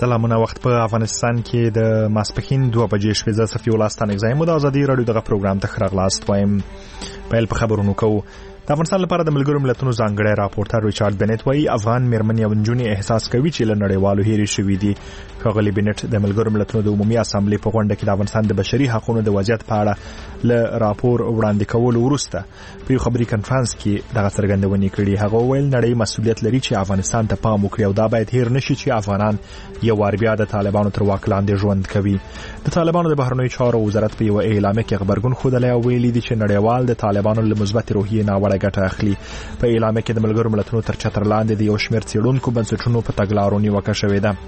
سلامونه. وخت په افغانستان کې د ماسپښین 2 بجې شوې. زه صفي الله ستانک زایم د ازادي رادیو دغه پروګرام ته خراغلاست وایم. پیل په خبرونو کوو. د افغانستان لپاره د ملګرو ملتونو ځانګړی راپورټر ریچارډ بنټ وایي افغان میرمنې او نجونې احساس کوي چې له نړیوالو هېرې شوي دي. ښاغلي بنټ د ملګرو ملتونو د عمومي اسامبلې په غونډه کې د افغانستان د بشري حقوقو د وضعیت په اړه له راپور وړاندې کولو وروسته په یو خبري کنفرانس کې دغه څرګندونې کړې. هغه ویل نړۍ مسؤلیت لري چې افغانستان ته پام وکړي او دا باید هېر نشي چې افغانان یو وار بیا د طالبانو تر واک لاندې ژوند کوي. د طالبانو د بهرنیو چارو وزارت په یو اعلامیه کې خبرګون ښودلی او ویلي دي چې نړیوال د طالبانو له مثبت روحیې ناوړه ګټه اخلي. په اعلامیه کې د ملګرو ملتونو تر چتر لاندې د یو شمېر څېړونکو بنسټونو په تګلارو نیوکه شوې ده.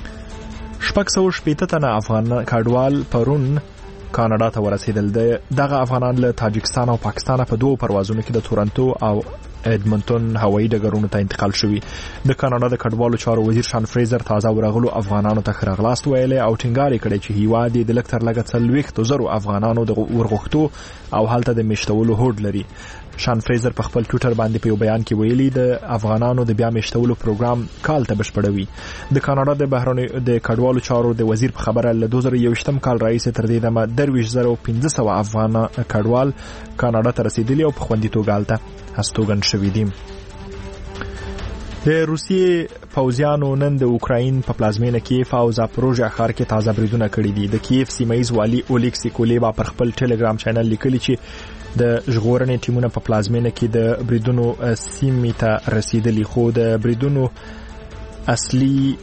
680 تنه افغان کډوال پرون کاناډا ته ورسېدل. دغه افغانان له تاجکستان او پاکستان په 2 پروازونو کې د تورنټو او ایدمنټون هوایي ډګرونو ته انتقال شوي. د کاناډا د کډوالو چارو وزیر شان فریزر تازه ورغلو افغانانو ته خراغلاست ویلي او ټینګار کړی چې هیواد د لږ تر لږه 40,000 افغانانو د ورغښتو او هلته د میشتولو هوډ لري. شان فریزر په خپل ټویټر باندې په یو بیان کې ویلي د افغانانو د بیا میشتولو پروګرام کال ته بشپړوي. د کاناډا د بهرنیو د کډوالو چارو د وزیر په خبره له 2021 کال راهیسې تر دې دمه 23,500 افغان کډوال کاناډا ته رسیدلي او په خوندیتوب هلته هستوګن شوي دي. د روسیې پوځیانو نن د اوکراین په پلازمینه کیف او زاپروژیا ښار کې تازه بریدونه کړي دي. د کیف سیمه ییز والي اولیکسی کولیبا پر خپل ټلګرام چینل لیکلي چې د ژغورنې ټیمونه په پلازمینه کې د بریدونو سیمې ته رسیدلي، خو د بریدونو اصلي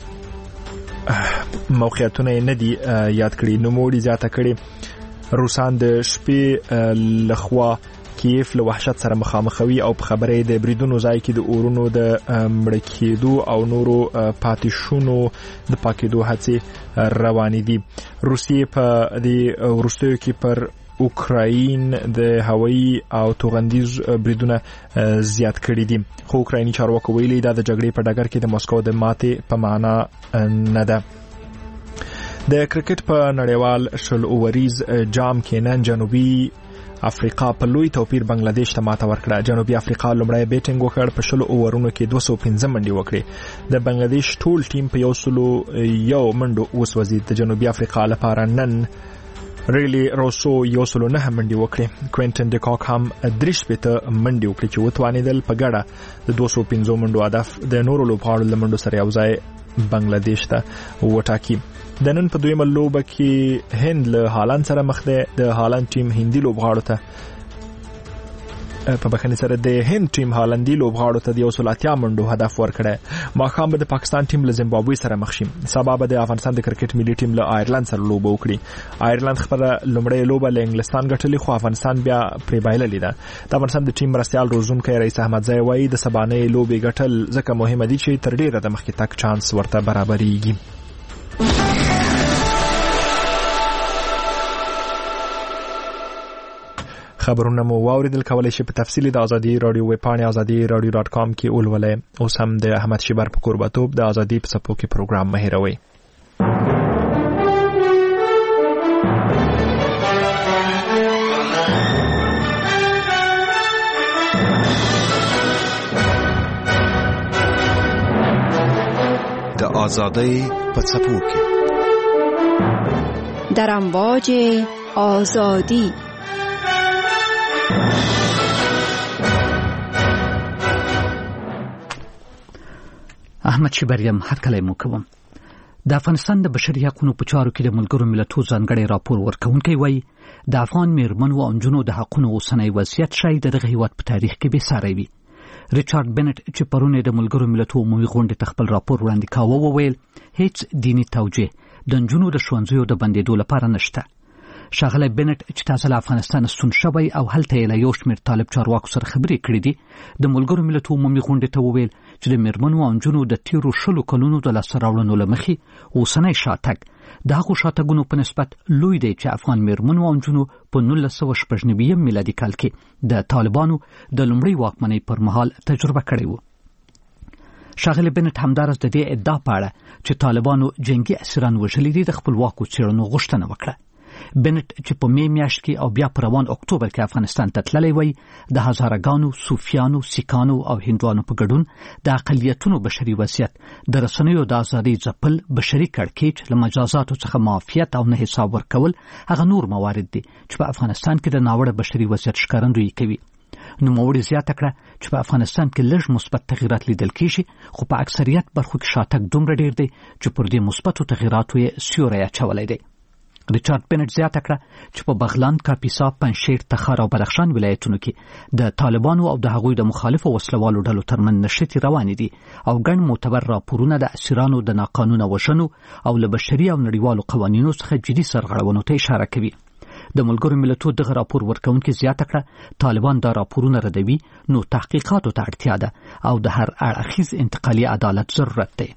موقعیتونه نه دي یاد کړي. نوموړي زیاته کړي روسان د شپې لخوا کیف له وحشت سره مخامخوي او په خبرې د بریدونو ځای کې د اورونو د مړ کېدو او نورو پاتېشونو د پاکېدو هڅې روانې دي. روسیې په دې وروستیو کې پر اوکراین د هوایي او توغندیز بریدونه زیات کړي دي، خو اوکرایني چارواکو ویلي دا د جګړې په ډګر کې د مسکو د ماتې په معنا نه ده. د کرکټ په نړیوال شل اووریز جام کې نن جنوبي افریقا په لوی توپیر بنگلاديش ته ماته ورکړه. جنوبي افریقا لومړی بیټینګ وکړ، په 10 اوورونو کې 215 منډې وکړې. د بنگلاديش ټول ټیم په 101 منډو وسوځید. د جنوبي افریقا لپاره نن ریلی روسو 109 منډې وکړې. کوینټن ډیکاک هم 3 منډې وکړې چې وتوانېدل په ګډه د 215 منډو هدف د نورو لوبغاړو له منډو سره یوځای بنگلاديش ته وټاکي. د نن په دویمه لوبه کې هند له هالند سره مخ ده. د هالند ټیم هندي لوبغاړو ته په بخښنې سره د هند ټیم هالندي لوبغاړو ته د 180 منډو هدف ورکړی. ماښام به د پاکستان ټیم له زیمبابوې سره مخ شي. سبا به د افغانستان د کرکټ ملي ټیم له آیرلند سره لوبه وکړي. آیرلند خپله لومړۍ لوبه له انګلستان ګټلې، خو افغانستان بیا پرې بایللې ده. د افغانستان د ټیم مرستیال روزونکی رئیس احمدزی وایي د سبانۍ لوبې ګټل ځکه مهمه دي چې تر ډیره د مخکې تګ چانس ورته برابرېږي. خبرونه مو واوریدل. کولای شئ په تفصیل د ازادي رادیو ویب پاڼې azadi.radio.com کې ولولئ. اوس هم د احمد شیبر په قربتوب د ازادي په صفحو کې پروګرام مه هېروئ. د ازادي په صفحو کې در امواج آزادی. احمد شیبریم هرکلی مو کوم. د افغانستان د بشري حقوقو په چارو کې د ملګرو ملتونو ځانګړی راپور ورکوونکی وایي د افغان میرمنو او نجونو د حقوقو اوسنی وضعیت شاید دغه هیواد په تاریخ کې بېساری وي. ریچارډ بنټ چې پرون د ملګرو ملتونو عمومي غونډې ته خپل راپور وړاندې کاوه وویل هیڅ دیني توجیه د نجونو د ښوونځیو د بندېدو لپاره نشته. ښاغلی بنټ چې تازه له افغانستان ستون شوی او هلته یې له یو شمېر طالب چارواکو سره خبرې کړې دي، د ملګرو ملتونو عمومي غونډې ته وویل چې د میرمنو او نجونو د تیرو 10 کلونو د لاسته راوړنو له مخې اوسنی شاتګ د هغو شاتګونو په نسبت لوی دی چې افغان میرمنو او نجونو په 1999 میلادي کال کې د طالبانو د لومړۍ واکمنۍ پر مهال تجربه کړې و. ښاغلی بنټ همداراز د دې ادعا په اړه چې طالبانو جنگي اسیران وژلي دي د خپلواکو څېړنو غوښتنه وکړه. بنت چې په می میاشت کې او بیا په روان اکتوبر کې افغانستان ته تللی وای د هزارګانو صوفیانو سیکانو او هندوانو په ګډون د اقلیتونو بشري وضعیت د رسنیو د ازادۍ ځپل بشري کړکېچ له مجازاتو څخه معافیت او نه حساب ورکول هغه نور موارد دي چې په افغانستان کې د ناوړه بشري وضعیت ښکارندویي کوي. نوموړي زیاته کړه چې په افغانستان کې لږ مثبت تغیرات لیدل کېږي خو په اکثریت برخو کې شاتګ دومره ډیر دی چې پر دې مثبتو تغیراتو یې سیوری اچولی دی. ریچارډ بنت زیاته کړه چې په بغلان، کاپیسا، پنجشیر، تخار او بدخشان ولایتونو کې د طالبانو او د هغوی د مخالفو وسلوالو ډلو ترمنځ نښتې روانې دي او ګڼ معتبر راپورونه د اسیرانو د ناقانونه وژنو او له بشري او نړیوالو قوانینو څخه جدي سرغړونو ته اشاره کوي. د ملګرو ملتونو دغه راپور ورکونکي زیاته کړه طالبان دا راپورونه ردوي نو تحقیقاتو ته اړتیا ده او د هر اړخیز انتقالي عدالت ضرورت دی.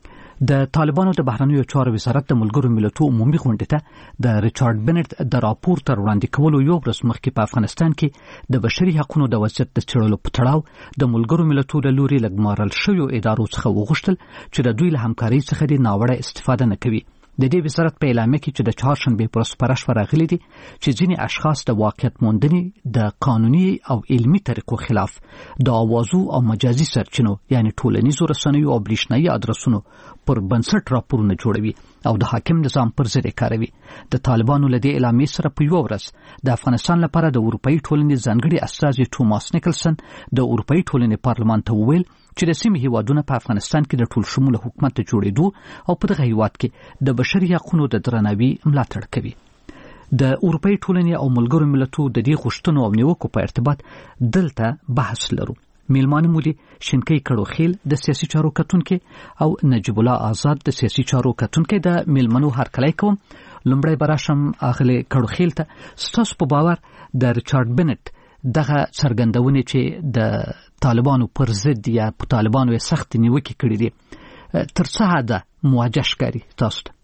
د طالبانو د بهرنیو چارو وزارت د ملګرو ملتونو عمومي غونډې ته د ریچارډ بنت د راپور تر وړاندې کولو یو ورځ مخکې په افغانستان کې د بشري حقوقو د وضعیت د څېړلو په تړاو د ملګرو ملتونو له لوري له ګمارل شویو ادارو څخه وغوښتل چې د دوی له همکارۍ څخه د ناوړه استفاده نه کوي. د دې وزارت په اعلامیه کې چې د چهارشنبې پر ورځ خپاره شوه راغلي دي چې ځینې اشخاص د واقعیت موندنې د قانوني او علمي طریقو خلاف د اوازو او مجازي سرچینو یعنی ټولنیزو رسنیو او برېښنایي ادرسونو پر بنسټ راپورونه جوړوي او د حاکم نظام پر ضد کاروي. د طالبانو له دې اعلامیې سره په یوه ورځ د افغانستان لپاره د اروپایي ټولنې ځانګړي استازي ټوماس نیکلسن د اروپایي ټولنې پارلمان ته وویل چې د سیمې هیوادونه په افغانستان کې د ټول شموله حکومت د جوړېدو او په دغه هیواد کې د بشري حقوقو د درناوي ملاتړ کوي. د اروپایي ټولنې او ملګرو ملتونو د دې غوښتنو او نیوکو په ارتباط دلته بحث لرو. میلمانه مو دي شینکۍ کړوخیل د سیاسي چارو کتونکي او نجیب الله آزاد د سیاسي چارو کتونکي د میلمنو هرکلی کوم. لومړی براشم اغلی کړوخیل ته ستاسو په باور د ریچارډ بنت دغه څرګندونې چې د طالبانو پر ضد یا په طالبانو یې سخت نیوکې کړې دي تر څه حده مواجه ښکاري تاسو ته؟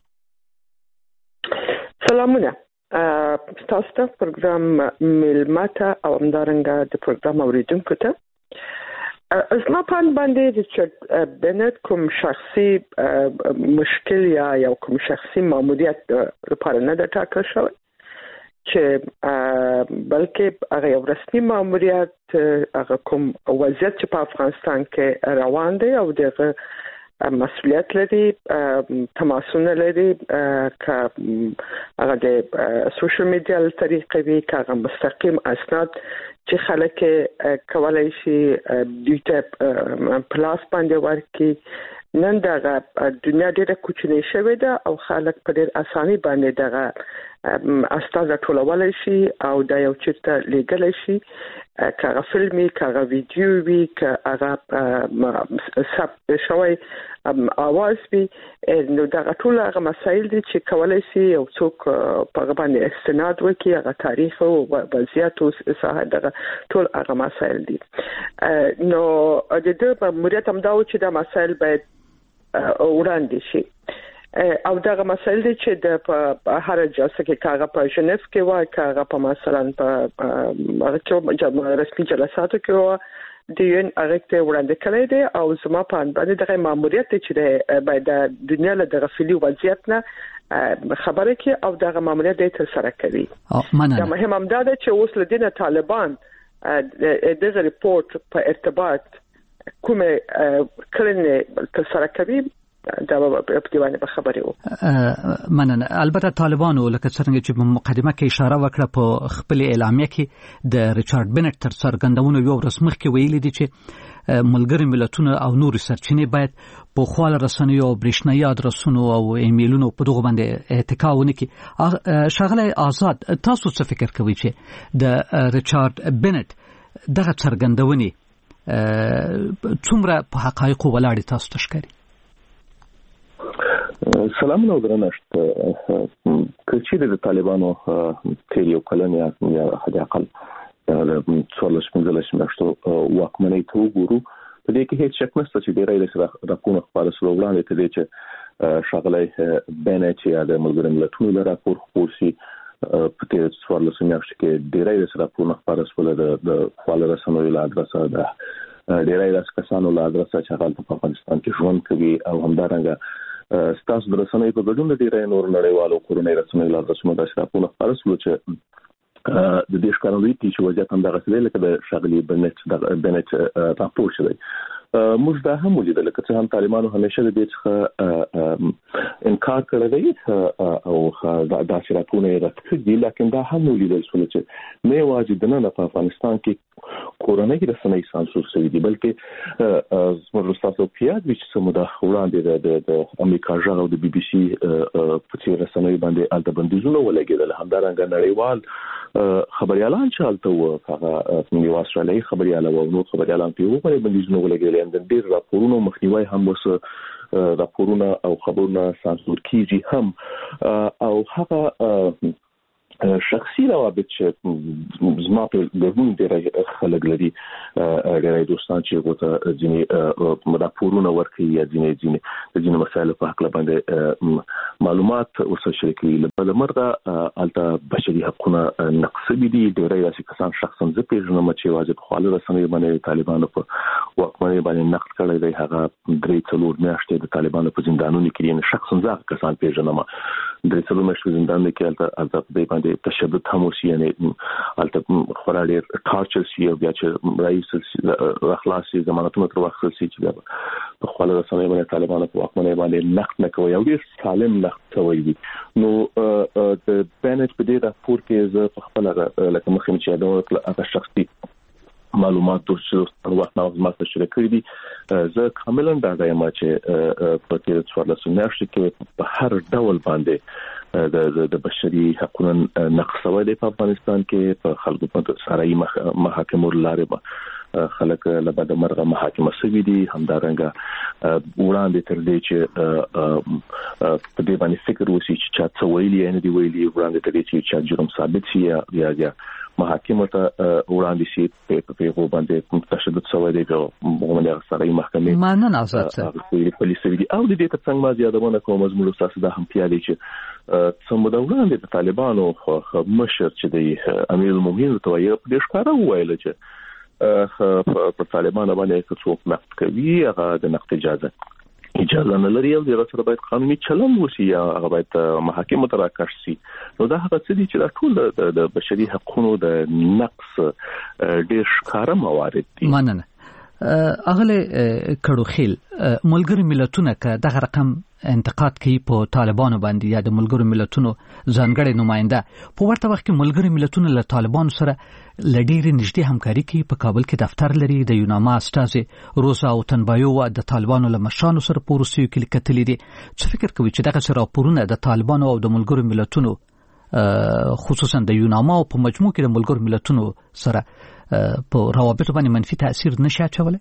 سلامونه تاسو ته پروګرام میلمه ته او همدارنګه د پروګرام اوریدونکو ته. زما په اند باندې ریچارډ بنت کوم شخصي مشکل یا کوم شخصي ماموریت لپاره نه ده ټاکل شوی چې بلکې هغه یو رسمي ماموریت هغه کوم وضعیت چې په افغانستان کې روان دی او دغه مسؤلیت لري تماسونه لري که هغه د سوشل میډیا له طریقې وي که هغه مستقیم اسناد چې خلک کولای شي دوی ته په لاس باندې ورکړي. نن دغه دنیا ډېره کوچنۍ شوې ده او خلک په ډېر اساني باندې دغه اسناد ټولولی شي او دا یو چېرته لیږلی شي که هغه فلم وي که هغه ویډیو وي که هغه ثبت شوی اواز وي نو دغه ټول هغه مسایل دي چې کولی شي یو څوک په هغه باندې استناد وکړي هغه تاریخ او وضعیت او ساحه دغه ټول هغه مسایل دي. نو د دې ماموریت همدا و چې دا مسایل باید وړاندې شي او دغه مسایل دي چې د هر جلسه کې کاغه په ژنیف کې وای کاغه په مثلا په هغه رسمي جلساتو کې وای د یون هغه ته وړاندې کړی دی او زما په اند باندې دغه ماموریت چې باید د دنیا له دغه فعلي وضعیت نه خبره کې او دغه ماموریت د تر سره کوي. دا مهم هم دا ده چې اوس لدینه طالبان دغه ریپورت په ارتباط کومه کړنې تر سره کوي دا په دیوانه به خبرې وو. مننه. البته طالبانو لکه څنګه چې په مقدمه کې اشاره وکړه په خپل اعلامیه کې د ریچارډ بنت تر څرګندونو یو ورځ مخکې ویلي دي چې ملګري ملتونه او نور سرچینې باید په خپل رسنیو او برېښنایي ادرسونو او ایمیلونو په دغه باندې اتکا ونه کړي. شاغلی آزاد تاسو څه فکر کوئ چې د ریچارډ بنت دغه څرګندونې څومره په حقایقو ولاړې تاسو ته ښکاري؟ سلامونه او درنښت. که چیرې د طالبانو تیر یو کلن یا حد اقل 14-15 میاشتو واکمنۍ ته وګورو په دې کې هیڅ شک نشته چې ډېری د راپورونه خپاره سوه وړاندې ته دی چې ښاغلی بنت یا د ملګرو ملتونو له راپور خپور شي په تیر 14 میاشتو کې ډېری د راپورونه خپاره سوله د خپل رسنیو له ادرسه د ډېری د کسانو له ادرسه چې هغه په افغانستان کې ژوند کوي او همدارنګه ستاسو د رسنۍ په ګډون د ډیرې نور نړیوالو کورنۍ رسنۍ لا رسمه د شراپونه خبرسلو چې د دې ښکارندوی چې وضعیت هم دغه څه لکه د شغلي بنت راپور شوی موږ دا هم ولیدل چې هم طالبانو همیشه د دې څخه انکار کړی دی او دا شراپونه راځي لیکن دا هم ولیدل چې نه واجب نه په افغانستان کې کورنۍ رسنۍ سانسور شوی دي بلکې زموږ تاسو پیاد چې سمو دا وړاندې د امریکا ژغ او د بي بي سي په څیر رسنۍ باندې الته بندیزونه ولګیدل همدارنګه نړیوال خبريالان چې الته هغه یو استرالیایي خبريال او نور خبريالان په یو باندې بندیزونه ولګیدل د ډیر راپورونو مخنیوي هم وسه راپورونه او خبرونه سانسور کیږي هم او هغه شخصي روابط چې زما په ګرمون ډېر خلک لري ډېر دوستان چې غوته ځینې راپورونه ورکوي یا ځینې مسایل په حق باندې معلومات ورسره شریکوي بل مرده الته بشري حقوقونه نقص دي ډېر راسي کسان شخصا زه پیژنم چې واجب خپل رسنۍ باندې طالبانو په واکمنۍ باندې نقد کړی دی هغه 3-4 میاشتې د طالبانو په زندانونو کې شخصا زه کسان پیژنم 3-4 میاشتې زندان کې الته تشدد هم وسی یعنی الته خورالي ټارچر سی او بیا چې رئیس اخلاصي ضمانتونه تر وخت سي چې په خپل رسنۍ باندې طالبانو په واکمنۍ باندې نقد نه کوي او ډیر سالم نقد کوي نو د بنت په دې راپور کې زه په خپل لکه مخکې چې دا هغه شخصي معلومات د وخت نو زما سره شریک کړی دي زه کاملا دا وایم چې په تیر 14 میاشتې کې په هر ډول باندې د بشري حقوقو نقص شوی په افغانستان کې په خلکو په ساري محاکمو لاره خلک لبد مرغه محاکمه سوي دي همدارنګه وړاندې تر دې چې په دې باندې فکر وسی چې چا څه ویلي نه دی ویلي وړاندې تر دې چې چا جرم ثابت شي یا محاکمه ته وړاندې شي په هغه باندې تشدد شوی دی په موږ سره محکمه مانن آزاد پولیس ویلي او د دې ترڅنګ ما زیاتونه کوم زموږ تاسو د هم پیالي چې څومره وړاندې د طالبانو مشر چې د امیر المؤمنین ته یې په دې ښکارا ویل چې په طالبانو باندې څوک نقد کوي هغه د نقد اجازه نه لري او د سره باید قانوني چلند وشي یا هغه باید محاکمه ته راکړل شي نو دا هغه څه دي چې دا ټول د بشري حقوقو د نقص ډېر ښکاره موارد دي مننه اغله کړو خیل ملګری ملتونه که دغه رقم انتقاد کوي په طالبانو باندې یا د ملګری ملتونو ځانګړي نماینده په ورته وخت کې ملګری ملتونه له طالبانو سره لډيري نږدې همکاري کوي په کابل کې دفتر لري د یوناما استاذ روزا او تنبایو د طالبانو له مشرانو سره په روسیو کې کتلې دي څه فکر کوي چې دغه راپورونه د طالبانو او د ملګری ملتونو خصوصا د یوناما او په مجموع کې د ملګری ملتونو سره په روابط باندې منفي تاثیر نشي اچولای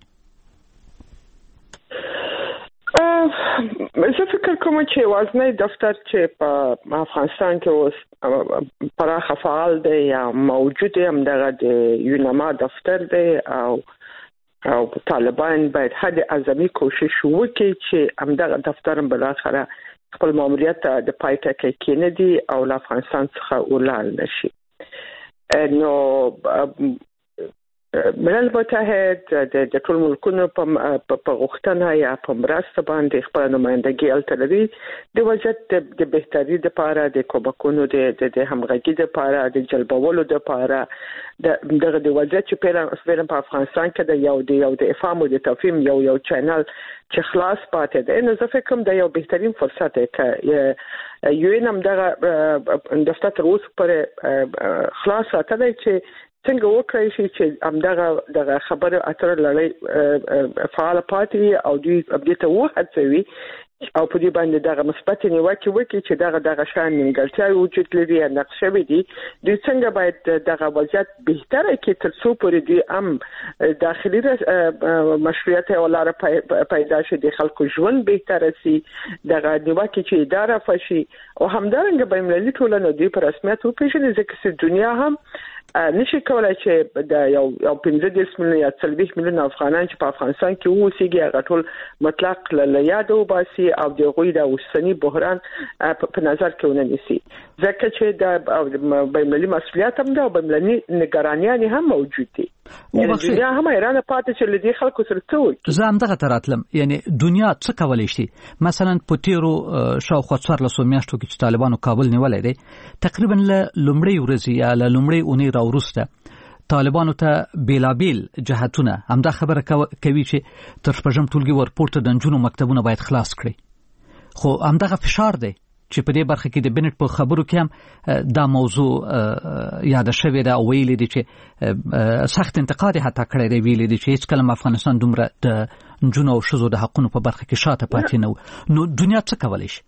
زه فکر کوم چې وازنی دفتر چې په افغانستان کې اوس پراخه فعال دی یا موجود هم دغه د یوناما دفتر دی او طالبان باید حد اعظمي کوشش وکړي چې همدغه دفتر هم بالاخره خپل ماموریت د پای ټکی کېندي او له افغانستان څخه ولاړ نشي نو ملل متحد د ټول ملکونو په غوښتنه یا په مرسته باندې خپل نمائندګي التلوي د وضعیت د بهتري لپاره د کومکونو د همغږي لپاره د جلبولو لپاره دغه د وضعیت چې په افغانستان کې د یو د افهام او د تفهیم یو چینل چې خلاص پاتې دی نو زه فکر کوم د یو بهترین فرصت دی چې یو نم دغه دفتر تر اوسه پر خلاص ساتلی چې څنګه وکړای شي چې دغه خبره اتر لړۍ فعال پاتې او دوی دې ته وهڅوي او په دې باندې دغه مثبت نیوکه وکړي چې دغه شان نیمګړتیاوې وجود لري یا نقشه وي دي دوی څنګه باید دغه وضعیت بهتره کړي تر څو پورې دوی هم داخلي مشروعیت او لاره پیدا شي د خلکو ژوند بهتره شي دغه نیوکه چې اداره فشي او همدارنګه بین المللي ټولنه دوی په رسمیت وپیژني ځکه چې دنیا هم نشي کولای چې د یو 15 میلیون یا 30 میلیون افغانان چې په افغانستان کې اوسېږي هغه ټول مطلق له یاد وباسي شي او د غوي د اوسنی بحران په نظر کې ونیسي ځکه چې د بین‌المللي مسؤلیت هم ده او بین‌المللي نگرانیان هم موجود دي دنیا هم ایران پاتې چې لدی خلکو سره څه وي زه هم دغه تراتلم یعنی دنیا څه کولای شي مثلا په تیرو شاوخوا 14 میاشتو کې چې طالبانو کابل نیولای دی تقریبا له لومړی ورځې یا له لومړی اونۍ راوروسته طالبانو ته بیلابیل جهتونه همدا خبره کوي چې تر شپږم ټولګي ورپورته د نجونو مکتبونه باید خلاص کړي خو همدغه فشار دی چې په دې برخه کې د بنټ په خبرو کې هم دا موضوع یاد شوی دا ویلي دي چې سخت انتقاد حتی کړی دی ویلي دي چې هیڅ کله افغانستان دومره د نجونو او ښځو د حقونو په برخه کې شاته پاتې نه نو دنیا څه کولی شي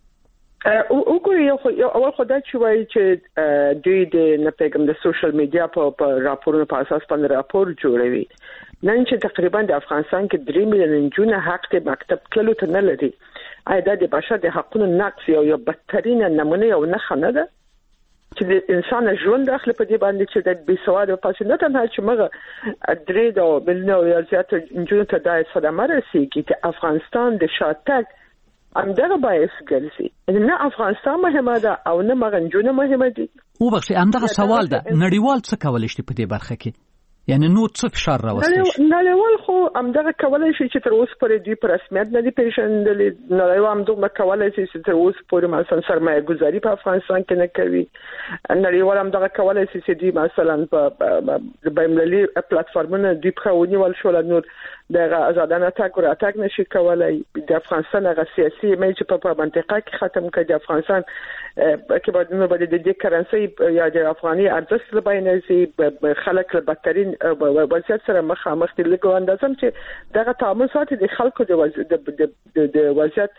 وګورئ یو اول خدای چې وایي چې دوی د نپېګم د سوشل میډیا په راپورونو په اساس باندې راپور جوړوي نن چې تقریبا د افغانستان کې 3 میلیون نجونه حق د مکتب تللو ته نه لري دا د بشر د حقوقو نقض یو بدترین نمونه یو نه خنه ده چې د انسان ژوند داخله په دې باندې چې د بېسواد او پاسې نه تنها چې موږ درې د ملیون یا زیات نجونو ته د صدمه رسیږي چې افغانستان د شاتګ همدغه باعث ګرځي نه افغانستان مهمه ده او نه مغنجونه مهمه دي وبخښئ همدغه سوال ده نړیوال څه کولی شي په دې برخه کې یعنی نو څه فشار راوستي نړیوال خو همدغه کولای شي چې تر اوسه پورې دوی په رسمیت نه دي پیژندلي نړیوال همدغه کولای شي چې تر اوسه پورې مثلا سرمایه گذاري په افغانستان کې نه کوي نړیوال همدغه کولای شي چې دوی مثلا په بین‌المللي پلیټفارمونو دوی په ونیول شو نور دغه آزادانه تګ او راتګ نشي کولای د افغانستان هغه سیاسي ایمیج په منطقه کې ختم کړي د افغانستان کې باید نو باید د کرنسي یا د افغاني ارزښت لباینه سي خلک له بدترین وضعیت سره مخامخ دي لکه اندازم چې دغه تعامل ساتي د خلکو د وضعیت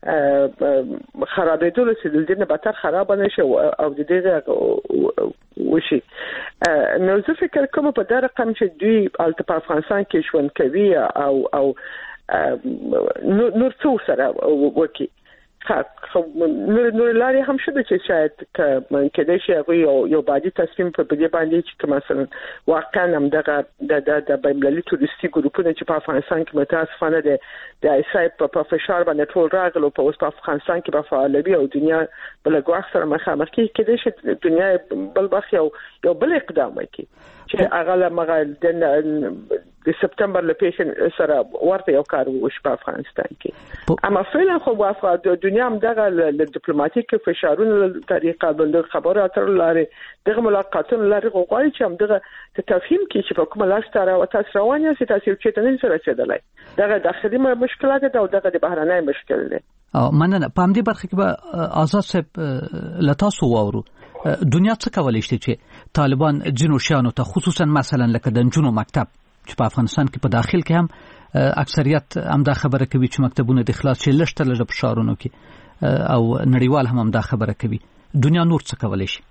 خرابېدو چې د دې نه بدتر خراب نشي او د دې وشي نو زه فکر کوم په دا رقم چې دوی په افغانستان کې ژوند کوي او نور څو سره وکي نور لاري هم شته چې شاید کله شي یو باندې تصمیم په دې باندې چې مثلا واقعا هم د بین‌المللي تورستي ګروپونه چې په افغانستان کې متاسفانه د ایسای په فشار باندې ټول راغلو په اوس په افغانستان کې په فعالیت او دنیا بل غواړ سره مخامخ کېږي چې دنیا بل بخ یو بل اقدام وکړي چې هغه لمغه د سپتمبر لپاره سره ورته یو کار وشي په افغانستان کې اما فعلا خو د دنیا هم دغه ډیپلوماټیک فشارونو طریقه باندې خبرو اترو لري دغه ملاقاتونو لري غواړي چې هم دغه تفهیم کې چې په کومه لار ستاره او تاسو روانه سي تاسو چې تنه سره رسیدلای دغه داخلي مشکلات او دغه د بهرنۍ مشکل دي مننه په همدې برخه کې به آزاد صاحب لتاسو واورو دنیا څه کولای شي چې طالبان جنو شانو ته خصوصا مثلا لکه د جنو مکتب چې په افغانستان کې په داخل کې هم اکثریت هم دا خبره کوي چې مکتبونه د خلاص شي لشته له فشارونو کې او نړیوال هم دا خبره کوي دنیا نور څه کولای شي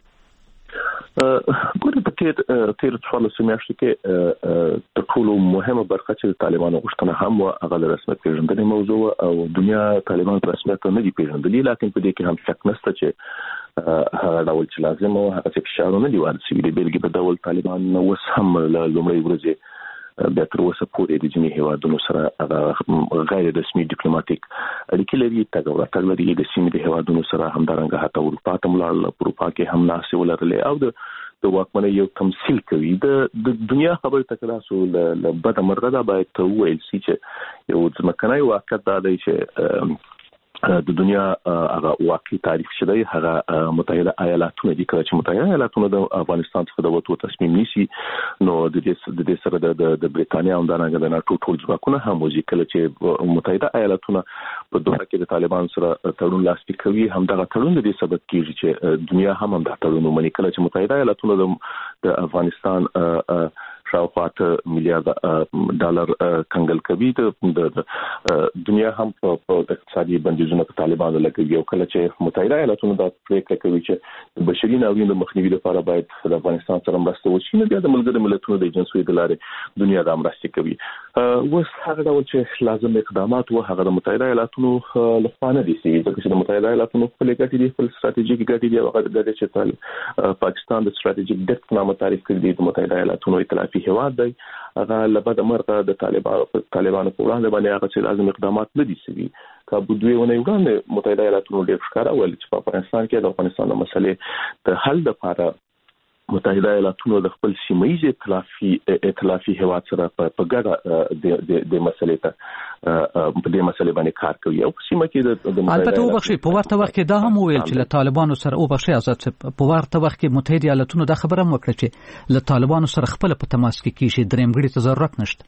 ګوره په تیر 14 میاشتو کې د ټولو مهمه برخه چې طالبانو غوښتنه هم هغه د رسمیت پیژندنې موضوع او دنیا طالبان په رسمیت نه دي پیژندلي لکه په دې کې هم شک نشته چې هغه ډول چې لازم او هغه چې فشارونه دي ورسېږي د بیلګې په ډول طالبان نو اوس هم له لومړۍ ورځې بیا تر اوسه پورې د جنې هیوادونو سره غیر رسمي ډیپلوماټیک اړیکې لري تګ لري د سیمې د هیوادونو سره همدارنګه حتی اروپا ته ولاړل اروپا کې هم ناسې ولرلې او د واکمنۍ یو تمثيل کوي د دنیا خبره تکراسو له بده مرغه دا باید ویل شي چې یو ځمکنای واقعیت دا دی چې د دنیا هغه واقعي تاریخ شوی هغه متحده ایالاتونه دي چې متحده ایالاتونه د افغانستان څخه د وټو تصمیم نیسي نو د دې سره د بریټانیا هم د ناتو ټول ځواکونه هم وځي کله چې متحده ایالاتونه په دوحه کې د طالبان سره تړون لاسلیک کوي هم دغه تړون د دې سبب کیږي چې دنیا هم د تړون ومني کله چې متحده ایالاتونه د افغانستان شاوخوا $1 مليار کنګل کوي د دنیا هم په اقتصادي بندیزونو په طالبانو لګوي او کله چې متحده ایالاتونه دا پریکړه کوي چې بشري ناورین د مخنیوي لپاره باید د افغانستان سره مرسته وشي نو بیا د ملګرو ملتونو د ایجنسیو د لارې دنیا د مرستې کوي اوس هغه ډول چې لازم اقدامات و هغه د متحده ایالاتونو لخوا نه دي چې د متحده ایالاتونو خپل ګټې دي خپل ستراتیژیک ګټې دي هغه د چې پاکستان د ستراتیژیک ډیپت نامه تعریف کړی دی د متحده ایالاتونو ائتلافي هیواد دی هغه لبد مرغه د طالبانو په وړاندې باندې هغه چې لازم اقدامات نه دي سوي دوی ونه وړاندې متحده ایالاتونو ډېر ښکارا ویل چې په افغانستان کې د افغانستان د مسلې د حل لپاره متحده ایالاتونو د خپل سیمایي ائتلافي هیواد سره په ګډه د مسلې ته په دې مسلې باندې کار کوي او سیمه کې د البته وبخښي په ورته وخت کې دا هم ویل چې له طالبانو سره وبخښي آزاد په ورته وخت کې متحده ایالاتونو دا خبره هم وکړه چې له طالبانو سره خپل په تماس کې کیږي درېمګړي ته ضرورت نشته.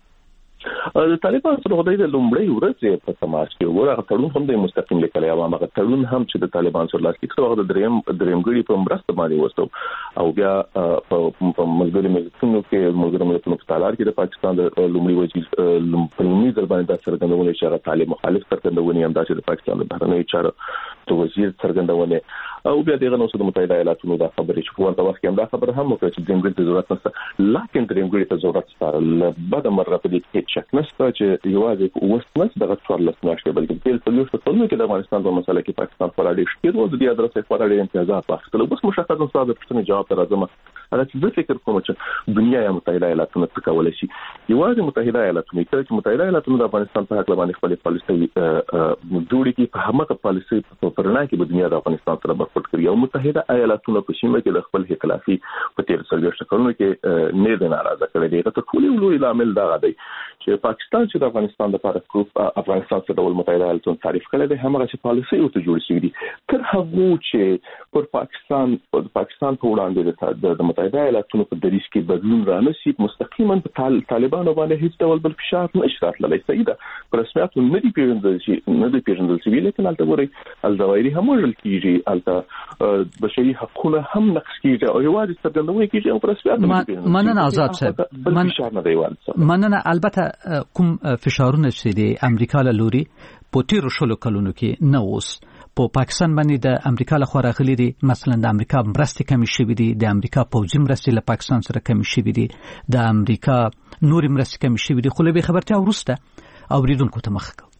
د طالبان سره د لومړی ورځې په تماس کې ورغه تړون هم د مستقیم لیکلي او هغه تړون هم چې د طالبان سره لاس کې کړو د درېمګړي په مرسته باندې وستو او بیا په ملګری ملتونو په تالار کې د پاکستان د لومړي وزیر پرمنی ځل د څرګندونې چې هغه طالب مخالف څرګندونې هم د پاکستان د بهرنیو چارو د وزیر څرګندونې او بیا دغه نو د متحده ایالاتونو د خبرې چې په ورته وخت کې هم دا خبره هم وکړه چې درېمګړي ته ضرورت نشته لکه درېمګړي ته ضرورت شته بعد مرغه په دې کې شک نشته چې یوازې وسنس دغه څوار لسناشه بلکې په لوړ څلور کې د افغانستان په مسله کې پاکستان فعالیت شته او د دې ادرسې فعالیت امتیازات واخیستل بس مشخص نصاب د پښتني جواب تر راځم هغه چې زه فکر کوم چې دنیا یا متحده ایالاتونو څخه کولای شي یوازې متحده ایالاتونو چې متحده ایالاتونو د افغانستان په حق باندې خپل پالیسي جوړې کې په همغه پالیسي په پرنا کې د دنیا د افغانستان سره برخورد کوي او متحده ایالاتونو په سیمه کې د خپل ائتلافي په تیر سرګرشت کولو کې نه د ناراضه کړي دي ته ټول لوی عامل دا غدي چې پاکستان چې د افغانستان لپاره افغانستان سره د متحده ایالاتونو تعریف کړي دي همغه چې پالیسي او ته جوړ شي دي تر هغه چې پر پاکستان په وړاندې د متحده ایالاتونو په دریس کې بدلون رانشي مستقیما په طالبانو باندې هیڅ ډول بل فشار نشي راتللی سیده پر رسمیت نه دی پیژندل شي لیکن البته ګوري الظواهري هم وژل کیږي البته بشري حقوقونه هم نقض کیږي او یوازې څرګندونه کیږي او پر رسمیت مننه آزاد صاحب مننه البته کوم فشارونه چې د امریکا له لوري په تیر شلو کلونو کې نه اوس په پاکستان باندې د امریکا له خوا راغلي دي مثلا د امریکا مرستې کمې شوې دي د امریکا پوځي مرستې له پاکستان سره کمې شوې دي د امریکا نورې مرستې کمې شوې دي خو له به خبرتیا وروسته اوریدونکو ته مخ کو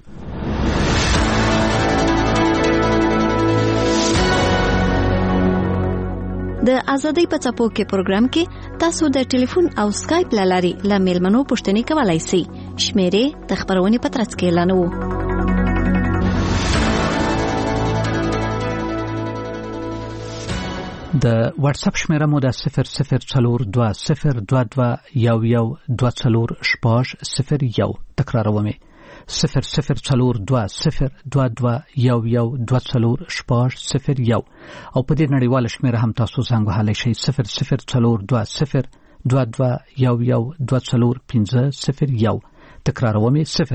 د ازادۍ په څپو کې پروګرام کې تاسو د ټلیفون او سکایپ لاري له میلمنو پوښتنې کولای شئ شمیرې د خبرونې په ترڅ کې اعلانوو د واتس اپ شمیره مو د 0020211240 تکراروم 0020221120 او په دې نړیواله شمیره هم تاسو زنګ وهلی شئ 0020221120 تکراروم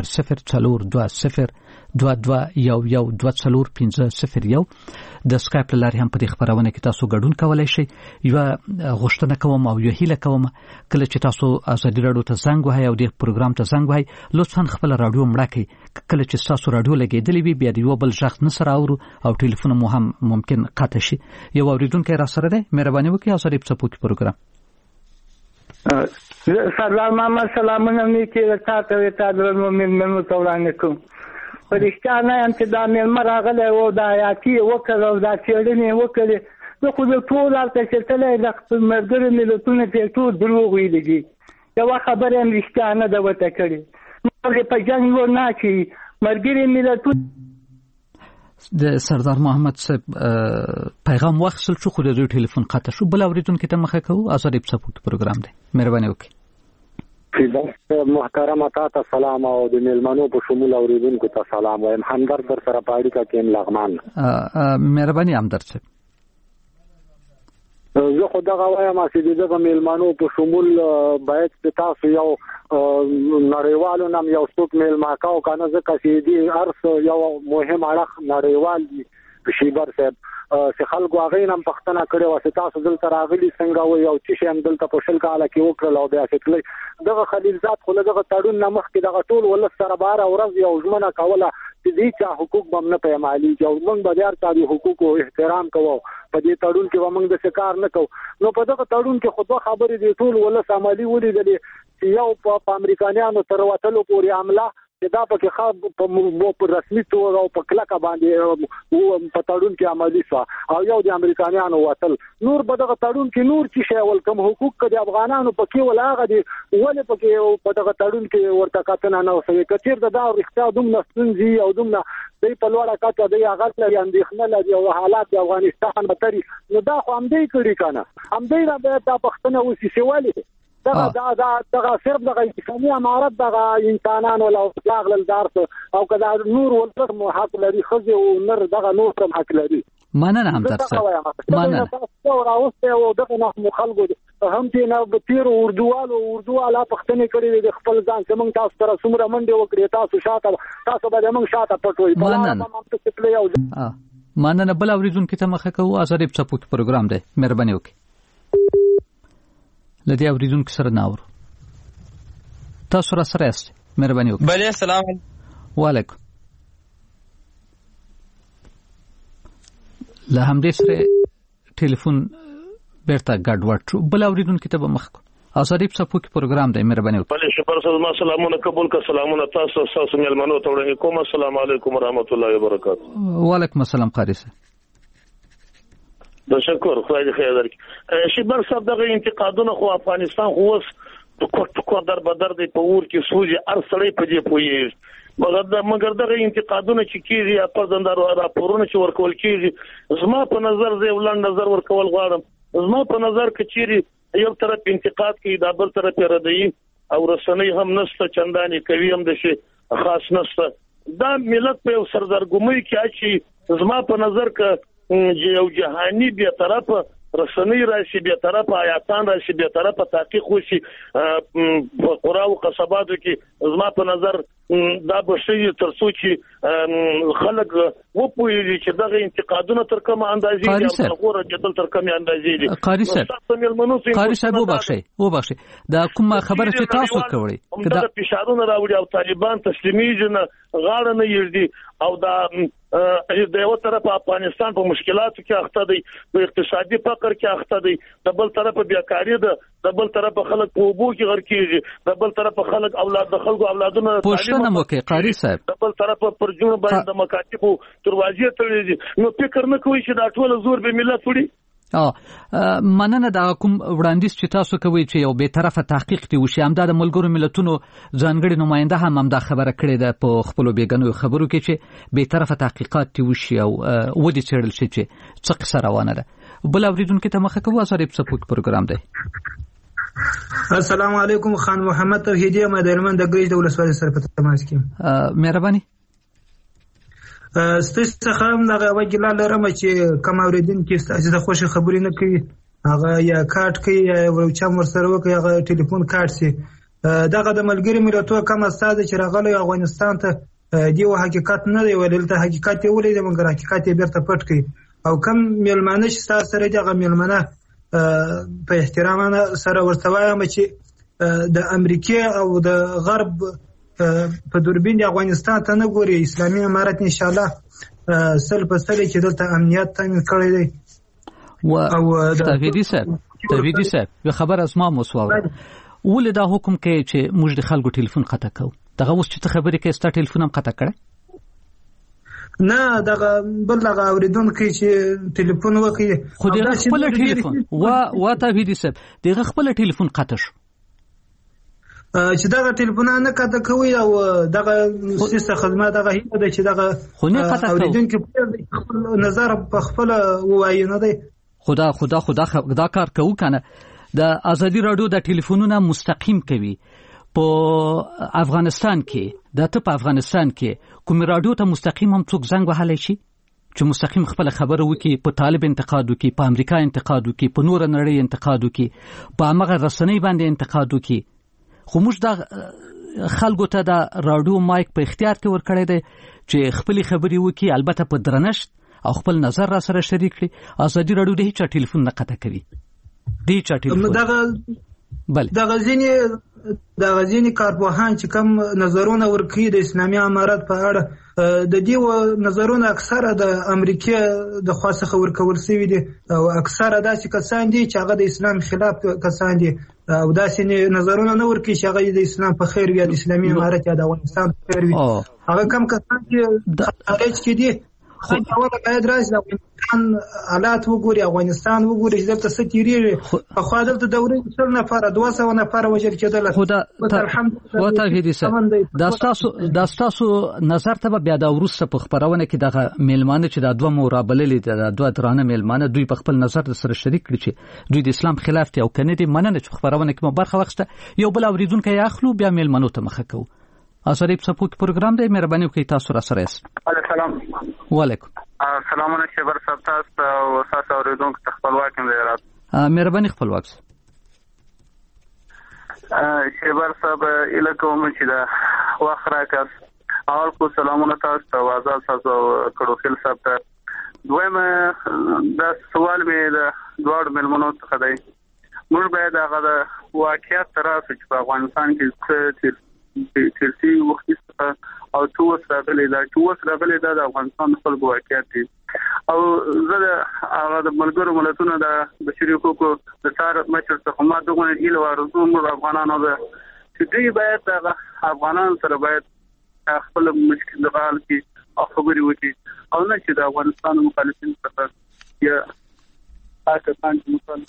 0020221120 د سکایپ لاري هم په دې خبرونه کې تاسو ګډون کولای شئ یو غوښتنه کوم او یو هیله کوم کله چې تاسو ازادي رادیو ته زنګ وهئ او د پروګرام ته زنګ وهئ لطفا خپل رادیو مړه کړئ کله چې تاسو رادیو لګیدلې وي بیا د یو بل ځخ نه سره اورو او ټلیفون مو هم ممکن قطع شي یو اوریدونکو را سره ده مهرباني وکړئ ازادي په پوښتنه پروګرام سلام محمد سلامونه نیکی تاسو ته د مومنانو توړانه کوم پرېشته نه یم چې دا مېلمه راغلی و دا حیاتي وکړ او دا څېړنې وکړې زه خو د ټول هلته چېرتلی د خپل ملګرو ملتونو پرې ټول دروغ ویلي دي یوه خبره هم رښتیا نه ده ورته کړې مرګ په جنګ ور نه اچوي ملګري ملتونه د سردار محمد صاحب پیغام واخیستل شو خو د دوی ټلیفون قطع شو بل اوریدونکو ته مخه کوو ازادي په سپورت پروګرام دی مهرباني وکړئ محترم تاسو سلام او د میلمنو په شمول اوریدونکو ته سلام وایم همدرد در سره پاړی کا کین لغمان مهرباني همدرد صاحب زه خو دغه وایم چې دغه میلمنو په شمول باید تاسو یو نړیوالو نام یو څوک میلمه کاو کنه ځکه چې دې ارس یو مهم اړخ نړیوال دی شیبر صاحب چې خلکو هغه نام پښتنه کړي واسه تاسو دلته راغلي څنګه و یو چې هم دلته په شل کاله کې وکړل او بیا چې دغه خلیلزاد خو دغه تړون نمخ کې دغه ټول ول سره بار او ورځ یو ژمنه کوله چې دې چا حقوق بم نه پیمالي چې موږ به یار تاسو حقوقو احترام کوو په دې تړون کې موږ د شکار نه کوو نو په دغه تړون کې خو دوه خبرې دي ټول ول سمالي ولې دي چې یو په امریکایانو تر وټلو پورې عمله چې دا پکې په رسمي توګه او په کلکه باندې په تړون کې عملي شو او یو د امریکایانو وتل نور به دغه تړون کې نور چې شی ولکم حقوق د افغانانو پکې ولاغه دي ولې پکې په دغه تړون کې ورته کتنه نه وسوي کثیر دا اختیار دومره ستونزې او دومره د په لوړه کچه د هغه لري اندېښنه لري او حالات د افغانستان متري نو دا خو هم دې کړی کنه هم دې را به د پښتنه وسی سیوالي دا صرف د انساني امارت د انسانانو له اخلاق له درس او کدا نور ولته حق لري خزي او نر دغه نور هم حق لري مننه هم درسه مننه او راوسته او دغه نه خلکو هم چې نه تیر اردوواله پښتنې کړي د خپل ځان څنګه تاسو سره څومره منډه وکړي تاسو به موږ شاته پټوي مننه بل اوریدونکو ته مخه کوو آزادې په سپوت پروګرام دی مهرباني وکړئ لدی اوریدونکو سره ناور تاسو را سره است مهرباني وکړئ بله السلام وعلیکم له همدې سره ټلیفون بیرته ګډوډ شو بل اوریدونکو ته به مخ کو آزادې په سپوت پروګرام دی مهرباني وکړئ بله شکر سلام سلامونه قبول کا سلامونه تاسو ملمنو ته وړاندې کوم السلام علیکم ورحمت الله وبرکاته وعلیکم السلام قاری صاحب تشکر خدای دې خیر درکړي شیبر صاحب دغه انتقادونه خو افغانستان خو اوس ټکو در بدر دی په ور کې سوجي ار سړی په دې پوي مګر دغه انتقادونه چې کیږي په زندارو راپورونه چې ورکول کیږي زما په نظر زه ولن نظر ورکول غواړم زما په نظر کچيري یو طرف انتقاد کوي دا بل طرف ردی او رسنۍ هم نسته چنداني کوي هم د شي خاص نسته دا ملت په سردرګمۍ کې اچي زما په نظر ک یو جهاني به طرف رسنۍ راشي به طرف آیاتان راشي به طرف تحقیق وشي په قرا او قصباتو کې زما په نظر دا بشي ترڅو چې خلک وپوهیږي چې دغه انتقادونه تر کومه اندازې او غوړه جدل تر کومه اندازې دي قاری صاحب وبخښي دا کومه خبره چې تاسو کوي دا فشارونه راوړي او طالبان تسلیمیږي نه غاړه نه یږي او دا د یو طرف افغانستان په مشکلاتو کې اخته دی په اقتصادي فقر کې اخته دی د بل طرف بیکاری ده د بل طرف خلک په وبو کې غر کېږي د بل طرف خلک اولادونه پوښتنه موکي قاری صاحب د بل طرف پر جوړ باندې د مکاتبو دروازې تړلې نو فکر نه کوي چې دا ټول زور به ملت وړي مننه دا کوم وړاندیز چې تاسو کوي چې یو به طرفه تحقیق دی وشي همدا د ملګرو ملتونو ځانګړي نماینده هم دا خبره کړې ده په خپل بیګنو خبرو کې چې به طرفه تحقیقات دی وشي او ودی چړل شي چې څه قصه روانه ده بل اوریدونکو ته مخه کوو آزادې سپورت پروګرام دی السلام علیکم خان محمد توحیدی مدرمن د ګریج د ولسوالۍ سره په تماس کې مهرباني ستاسو څخه هم دغه وجلا لرم چې کوم اوریدون کې ستاسو د خوشي خبرې نه کوي هغه یا کارت کوي او چا مر سره وکي هغه ټلیفون کارت سي دغه د ملګری ملتونو کوم استاد چې راغلی افغانستان ته دی حقیقت نه دی ویل ته حقیقت یې ولید مګر حقیقت یې بیرته پټ کوي او کوم ملمانه چې تاسو سره دغه ملمانه په احترام سره ورته وایم چې د امریکا او د غرب په دوربین د افغانستان ته نه ګوري اسلامي امارت ان شاء الله سل په سل کې دلته امنیت تامین کړی دی او توحیدی صاحب یو خبر از ما مسواوره ولې دا حکم کوي چې موږ د خلکو ټلیفون قطع کوو دغه اوس چې خبرې کوي ستا ټلیفون هم قطع کړی نه دغه بل دغه اوریدونکو چې ټلیفون وکړي خو دغه خپل ټلیفون وا توحیدی صاحب دغه خپل ټلیفون قطع شو چې دغه ټلیفونونه نه کاته کوي او دغه سیسه خدمات دغه هیڅ د چې دغه اوریدونکو خپل نظر په خپل وایي نه دی خدا کار کوو کنه د ازادي رادیو د ټلیفونونو مستقیم کوي په افغانستان کې د ته په افغانستان کې کوم رادیو ته مستقیم هم څوک زنګ وهلی شي چې مستقیم خپل خبره وکي په طالب انتقاد وکي په امریکا انتقاد وکي په نور نړۍ انتقاد وکي په هغه رسنۍ باندې انتقاد وکي خو موږ د خلکو ته د رادیو مایک په اختیار کې ورکړی دی چې خپل خبرې وکي البته په درنښت او خپل نظر را سره شریک کړي ازادي رادیو د هیڅ ټلیفون نه قطع کوي دی چا ټلیفون بل د غزینی کارپوهان چې کوم نظرونه ورکړي د اسلامي امارت په اړه د دې نظرونه اکثره د امریکا د خوا څخه ورکول شوي دي او اکثره داسې کسان دي چې هغه د اسلام خلاف کسان دي او داسې نظرونه نه ورکوي چې هغه د اسلام په خیر وي یا د اسلامي امارت یا د افغانستان په خیر وي. هغه کم کسان چې د خارج کې دي اوله باید راشي د افغانستان حالات وګوري، افغانستان وګوري چې دلته څه تیریږي. پخوا دلته د ورځې 100 نفره 200 نفره وژل کېدل. دا ستاسو نظر ته بیا دا وروسته په خبرونه کې دغه میلمانه چې د دوه مرابلې د دوه درانه میلمانه دوی په خپل نظر سره شریک کړي چې دوی د اسلام خلاف دي او کنه دي مننه چې خبرونه کې برخه واخیسته. یو بل اوریدونکو یې اخلو بیا میلمنو ته مخه کوو. آزادی په سپوک پروګرام دی، مهرباني وکړئ تاسو را سره یاست. سلام. وعلیکم سلامونه شبر صاحب تاسو او تاسو اوریدونکو ته خپلواک یم زیارت. مهرباني خپلواک شبر صاحب الکوم چې دا واخ راکاس اول کو سلامونه تاسو ته آزاد تاسو کړو خل صاحب ته. دویم دا سوال مې د دوړ ملمنو څخه دی. موږ باید هغه د واقعیت تراسه چې په افغانستان کې ترسي وخت او توس راغلي دا د افغانستان خلکو واقعیت دي او زه هغه د ملګرو ملتونو د بشري حقوقو د سار مشر څخه ما دغه ایله ورزو موږ افغانانو د چې دوی باید د افغانانو سره باید خپل مشکل حل کړي او خبرې وکړي او نه چې د افغانستان مخالفین څخه یا پاکستان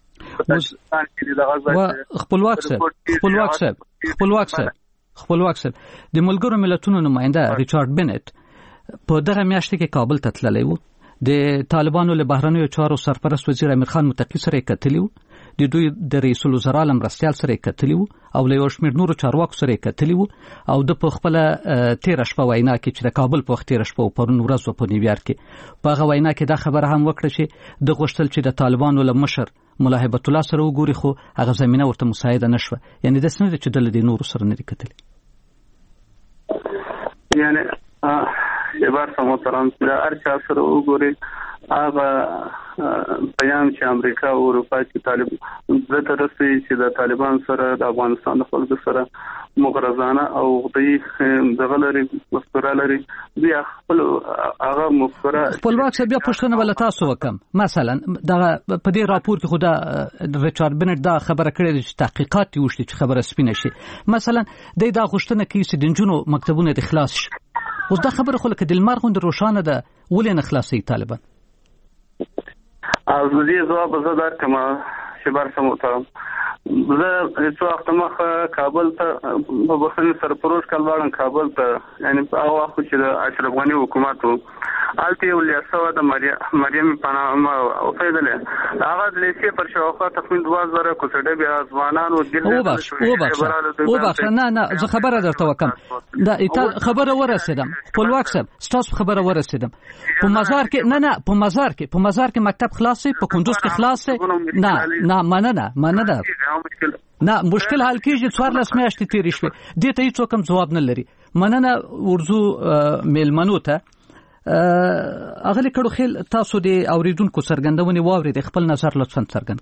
خپلواک صاحب د ملګرو ملتونو نماینده ریچارډ بنت په دغه میاشت کې کابل ته تللی و. د طالبانو له بهرنیو چارو سرپرست وزیر امیر خان متقی سره کتلی و، د دوی د رئیس الوزرا مرستیال سره کتلی و او له یو شمېر نورو چارواکو سره کتلی و او د په خپل 13 شپه وینا کې چې د کابل په وخت 13 شپه پرون ورځ په نیویارک کې په هغه وینا کې دا خبره هم وکړه چې د غوښتل چې د طالبانو له مشر ملا هیبت الله سره وګوري خو هغه زمينه ورته مساعده نشوه. یعنی د سند چې د نورو سره نه کتلی. یعنی شبار محترم ارچا سره وګوري هغه بیان چې امریکا او اروپا چې طالب زه ترسي چې د طالبان سره د افغانستان خلکو سره مغرضانه او دغه لري مفکوره لري بیا خپل هغه مفکوره خپلواک بیا پښتنه ولا تاسو وکم. مثلا دغه په دې راپور کې خدا ریچارډ بنت دا خبره کړې چې تحقیقات وشي چې خبره سپینه شي. مثلا د دا غوښتنه کوي چې د جنونو مکتبونه د خلاص شي. اوس دا خبره خو لکه د لمر غوند روښانه ده ولې نه خلاصي طالبان. از دې ځواب زدار کما شبر محترم زه هیڅ وخت مخ کابل ته په بخښنې سره پروژ کالوالن کابل ته یعنی په هغه وخت چې د اشرف غنی حکومت آلته یو لیاسو د مریم پناه او فیدله هغه د لیسې پر شاوخوا تقریبا 2000 کوڅه بیا ځوانانو او بخښه نه زه خبره درته وکم دا خبره ورسېدم خپلواک صاحب ستاسو خبره ورسېدم په مزار کې په مزار کې مکتب خلاص په کندوز کې خلاص نه مننه نه مشکل حل کیږي 14 میاشتې تیرې شوې دې ته هیڅ کوم جواب نه لري. مننه ورزو میلمنو ته اغلی کړو خیل تاسو د اوریدونکو څرګندونې واورید خپل نظر لطفا څرګند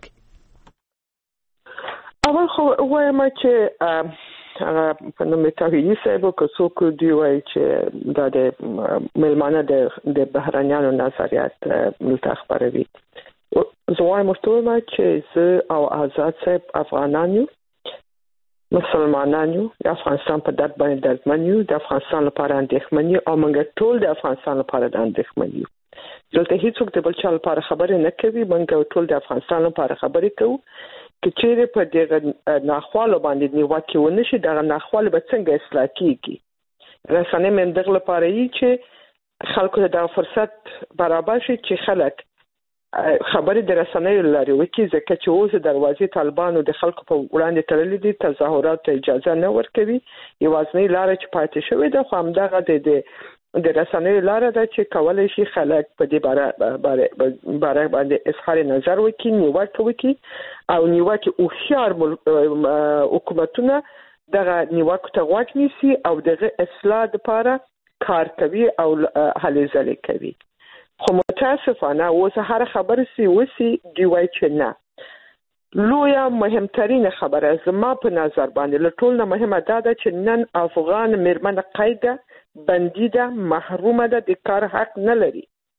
کړئ. اول خو وایم چې په نوم تاویلی صاحب که څوک دی وایي چې دا د میلمانه د بهرنیانو نظریات ملته خبروي. زه وایم چې زه او آزاد صاحب افغانان یو، مسلمانان یو، د افغانستان په درد باندې دردمن یو، د افغانستان لپاره اندېښمن یو او موږ ټول د افغانستان لپاره اندېښمن یو. دلته هیڅوک د بل چا لپاره خبرې نه کوي، موږ ټول د افغانستان لپاره خبرې کوو. که چیرې په دغه ناخوالو باندې نیوکه ونه شي دغه ناخوالو به څنګه اصلاح کیږي. رسنۍ من دغه لپاره یې چې خلکو ته د فرصت برابر شي چې خلک خبرې د رسنیو لارې وکړي، ځکه چې اوس دروازې طالبانو د خلکو په وړاندې تړلې دي، تظاهرات ته اجازه نه ورکوي. یوازینۍ لاره چې پاتې شوې ده خو همدغه د رسنیو لاره ده چې کولی شي خلک په دې باره باندې اظهار نظر وکړي، نیوکه وکړي او نیوکه هوښیار حکومتونه دغه نیوکو ته غوږ نیسي او دغه اصلاح لپاره کار کوي او هلې ځلې کوي. خو متاسفانه اوس هر خبر سی وسی دی وای چې نه لویا مهمترین خبره زما په نظر باندې له ټول نه مهمه ده چې نن افغان میرمن قیده بندي ده، محرومه ده، د کار حق نه لري.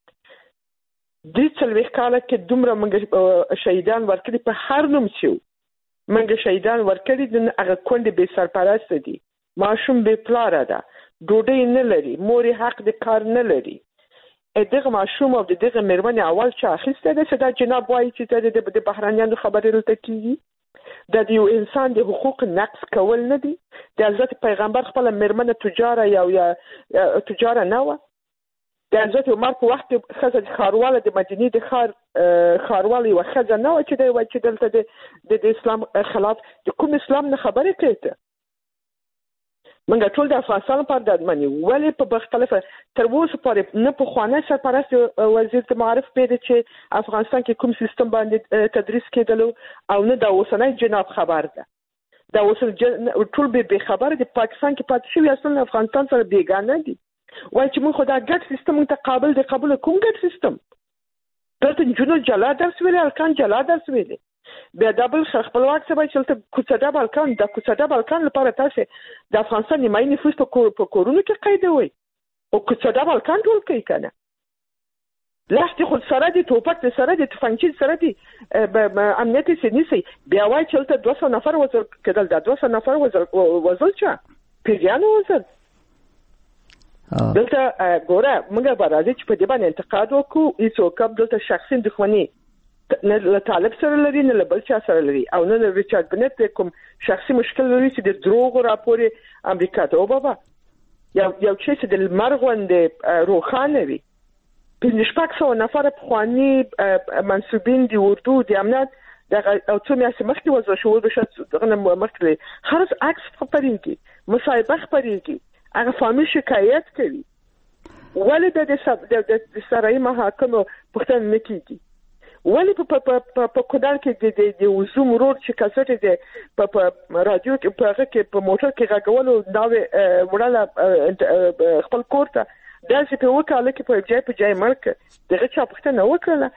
د 40 کاله کې دومره موږ شهیدان ورکړي په هر نوم چې موږ شهیدان ورکړي د هغه کونډې بې سرپرسته دي، ماشوم بې پلاره ده، ډوډۍ نه لري، مور حق د کار نه لري. دغه ماشوم او دغه مېرمنې اول چې اخیسته ده چې دا جناب وایي چې د بهرانیانو خبرې دلته کیږي. د یو انسان د حقوق نقض کول نه دي. د حضرت پیغمبر خپل مېرمنه تجاره یا تجاره نه و. د حضرت عمر په وخت کې ښځه ښارواله د مدینې د ښارواله یوه ښځه نه وه چې دی وایي چې دلته د اسلام خلاف د کوم اسلام نه خبرې کوي. ته موږ ټول د افغانستان لپاره ډاډمن یو. ولې په مختلفه تر اوسه پورې نه پخوانی سرپرست وزیر د معارف پیدا چې افغانستان کې کوم سیستم باندې تدریس کېدلو او نه د اوسنۍ جناب خبر ده. د اوسنۍ ټول به خبره د پاکستان کې پاتې شوی اصل افغانستان سره بیګانه دي. وایي چې موږ خو دا ګډ سیستم ته قابل دی. قبول کوم ګډ سیستم؟ دلته نجونو جلا درس ویلي، هلکان جلا درس ویلي. بیا د بل خپلواک سبا چې دلته کوڅه بالکان د کوڅه بالکان لپاره تاسو د افغانستان نیمایي نفوس په کورونو کې قیدوي او کوڅه بالکان ټول کوي کنه. لاستي خود سره دي، ټوپک سره دي، تفنګچي سره دي، امنیت یې نيسي. بیا وایي چې دلته 200 نفر وزل کېدل. دا 200 نفر وزل چا پیریانو وزل. دلته ګوره موږ به راځي چې په دې باندې انتقاد وکړو. هیڅوک دلته شخصي دښمني نه له طالب سره لري نه له بل چا سره لري او نه له ریچارډ بنت کوم شخصي مشکل لري چې د دروغ راپورې امریکا ته. او بابا یو چې د لمر غوندې روښانه وي. 500 نفر پخواني منصوبین د اردو د امنیت او څو میاشتې مخکې وضع شو دغه مخکې هر عکس خپرېږي، مصاحبه خپرېږي، هغه فامیل شکایت کوي. ولې د سرایي محاکمو پوښتنه نه کېږي؟ ولې په کودال کې د وزوم روډ چې کسټ دی په رادیو کې په هغه کې په موټر کې غږولو دا وړاله خپل کور ته داسې په وکاله کې په ځای مرکه دغه چا پوښتنه وکړه.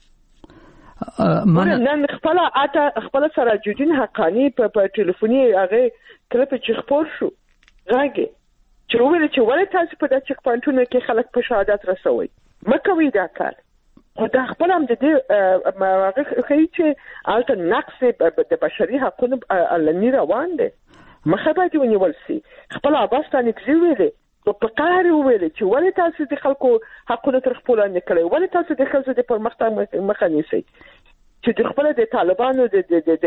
نن خپل سراجالدین حقانی په ټلیفوني هغه کله چې خبر شو راګي چې وویل چې ولې تاسو په دې چک پوینټونو کې خلک په شهادت رسوي مکوي دا کار. خو دا خپل هم د دې هغه ښیي چې هلته نقص د بشري حقونو علني روان دی. مخه باید ونیول سي. خپل عباس تانکزي ویلي په قهر وویلي چې ولې تاسو د خلکو حقونه تر خپلو لاندې کړئ، ولې تاسو د ښځو د پرمختګ مخه نیسئ چې د خپل د طالبانو د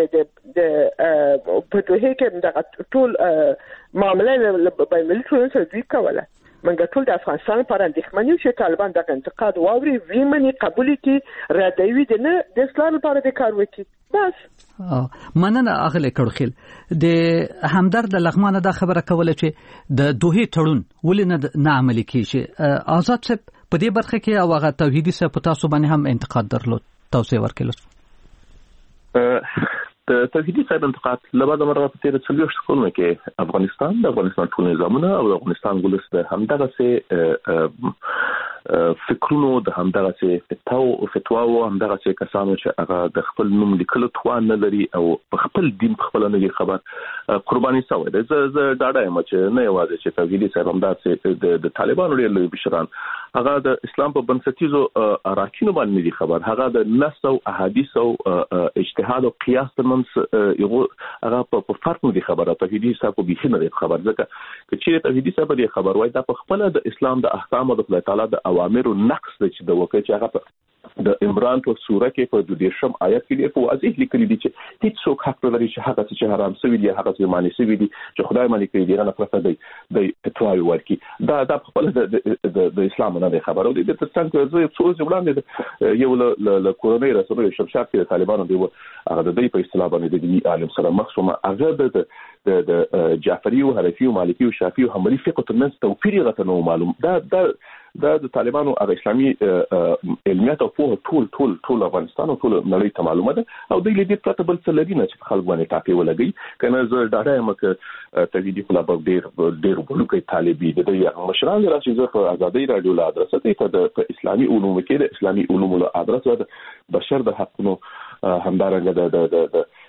په دوه کې دغه ټول معاملې بین المللي ټولنې سره دوی کوله. منګه ټول د افغانستان لپاره اندېښمن یو چې طالبان دغه انتقاد واوري، ویمني قبول کړي، ردوي د نه د اصلاح لپاره د کار وکړي. بس مننه اغله کړخیل. د همدرد لغمانه دا خبره کوله چې د دوه تړون ولې نه عملي کیږي. آزاد صاحب په دې برخه کې او هغه توحیدي صاحب په تاسو باندې هم انتقاد درلود، توصیه ورکړل. د توحیدي صاحب انتقاد لبعض مرات په تیر څلور شکلونه کې افغانستان د افغانستان ټول نظامونه او د افغانستان ولس د همدغه سه فکرونو د همدغه سه فتواو همدغه سه کسانو چې هغه د خپل نوم لیکلو توان نه لري او په خپل دین په خپل نه خبر قرباني شوی دی. زه ډاډه یم چې نه یوازې چې توحیدي صاحب همدغه د طالبانو لري بشران هغه د اسلام په بنسټیزو اراکینو باندې دي خبر، هغه د نص او احادیث او اجتهاد او قیاس ترمنځ یو هغه په فرق نه دي خبره. توحیدي صاحب په بيخي نه خبر، ځکه چې توحیدي صاحب دې خبر وای دا په خپل د اسلام د احکام او د خدای تعالی د اوامر او نقص چې د وکړي چې هغه د عمران په سوره کې په 12 آیت کې په واضح لیکلي دي چې هیڅ څوک حق لري چې هغه چې حرام شوی دی هغه چې معنی شوی دی چې خدای معنی کوي دی نه پرته دی د فتوا ورکی. دا په خپل د اسلام نه خبرو دي. د څنګه زه څو ځوړاندې یو له کورونې رسول شمشاد کې طالبانو دی هغه د دې په اصطلاح باندې د عالم سره مخصومه هغه د جعفری او حنفی او مالکی او شافعی او حنبلی فقه ترمنځ توپیر غته نو معلوم. دا د طالبانو هغه اسلامي علمیات او په ټول افغانستان او ټول نړۍ ته معلومه ده او د دې پرته بل څه لري نه چې خلک باندې ټاپي ولګي. کنه زه ډاډه یم چې توحیدي خلک ډېر بلوکي طالبي د دې مشران راځي زه په ازادي رادیو له ادرسه ته د اسلامي علومو کې د اسلامي علومو له ادرسه بشر د حقونو همدارنګه د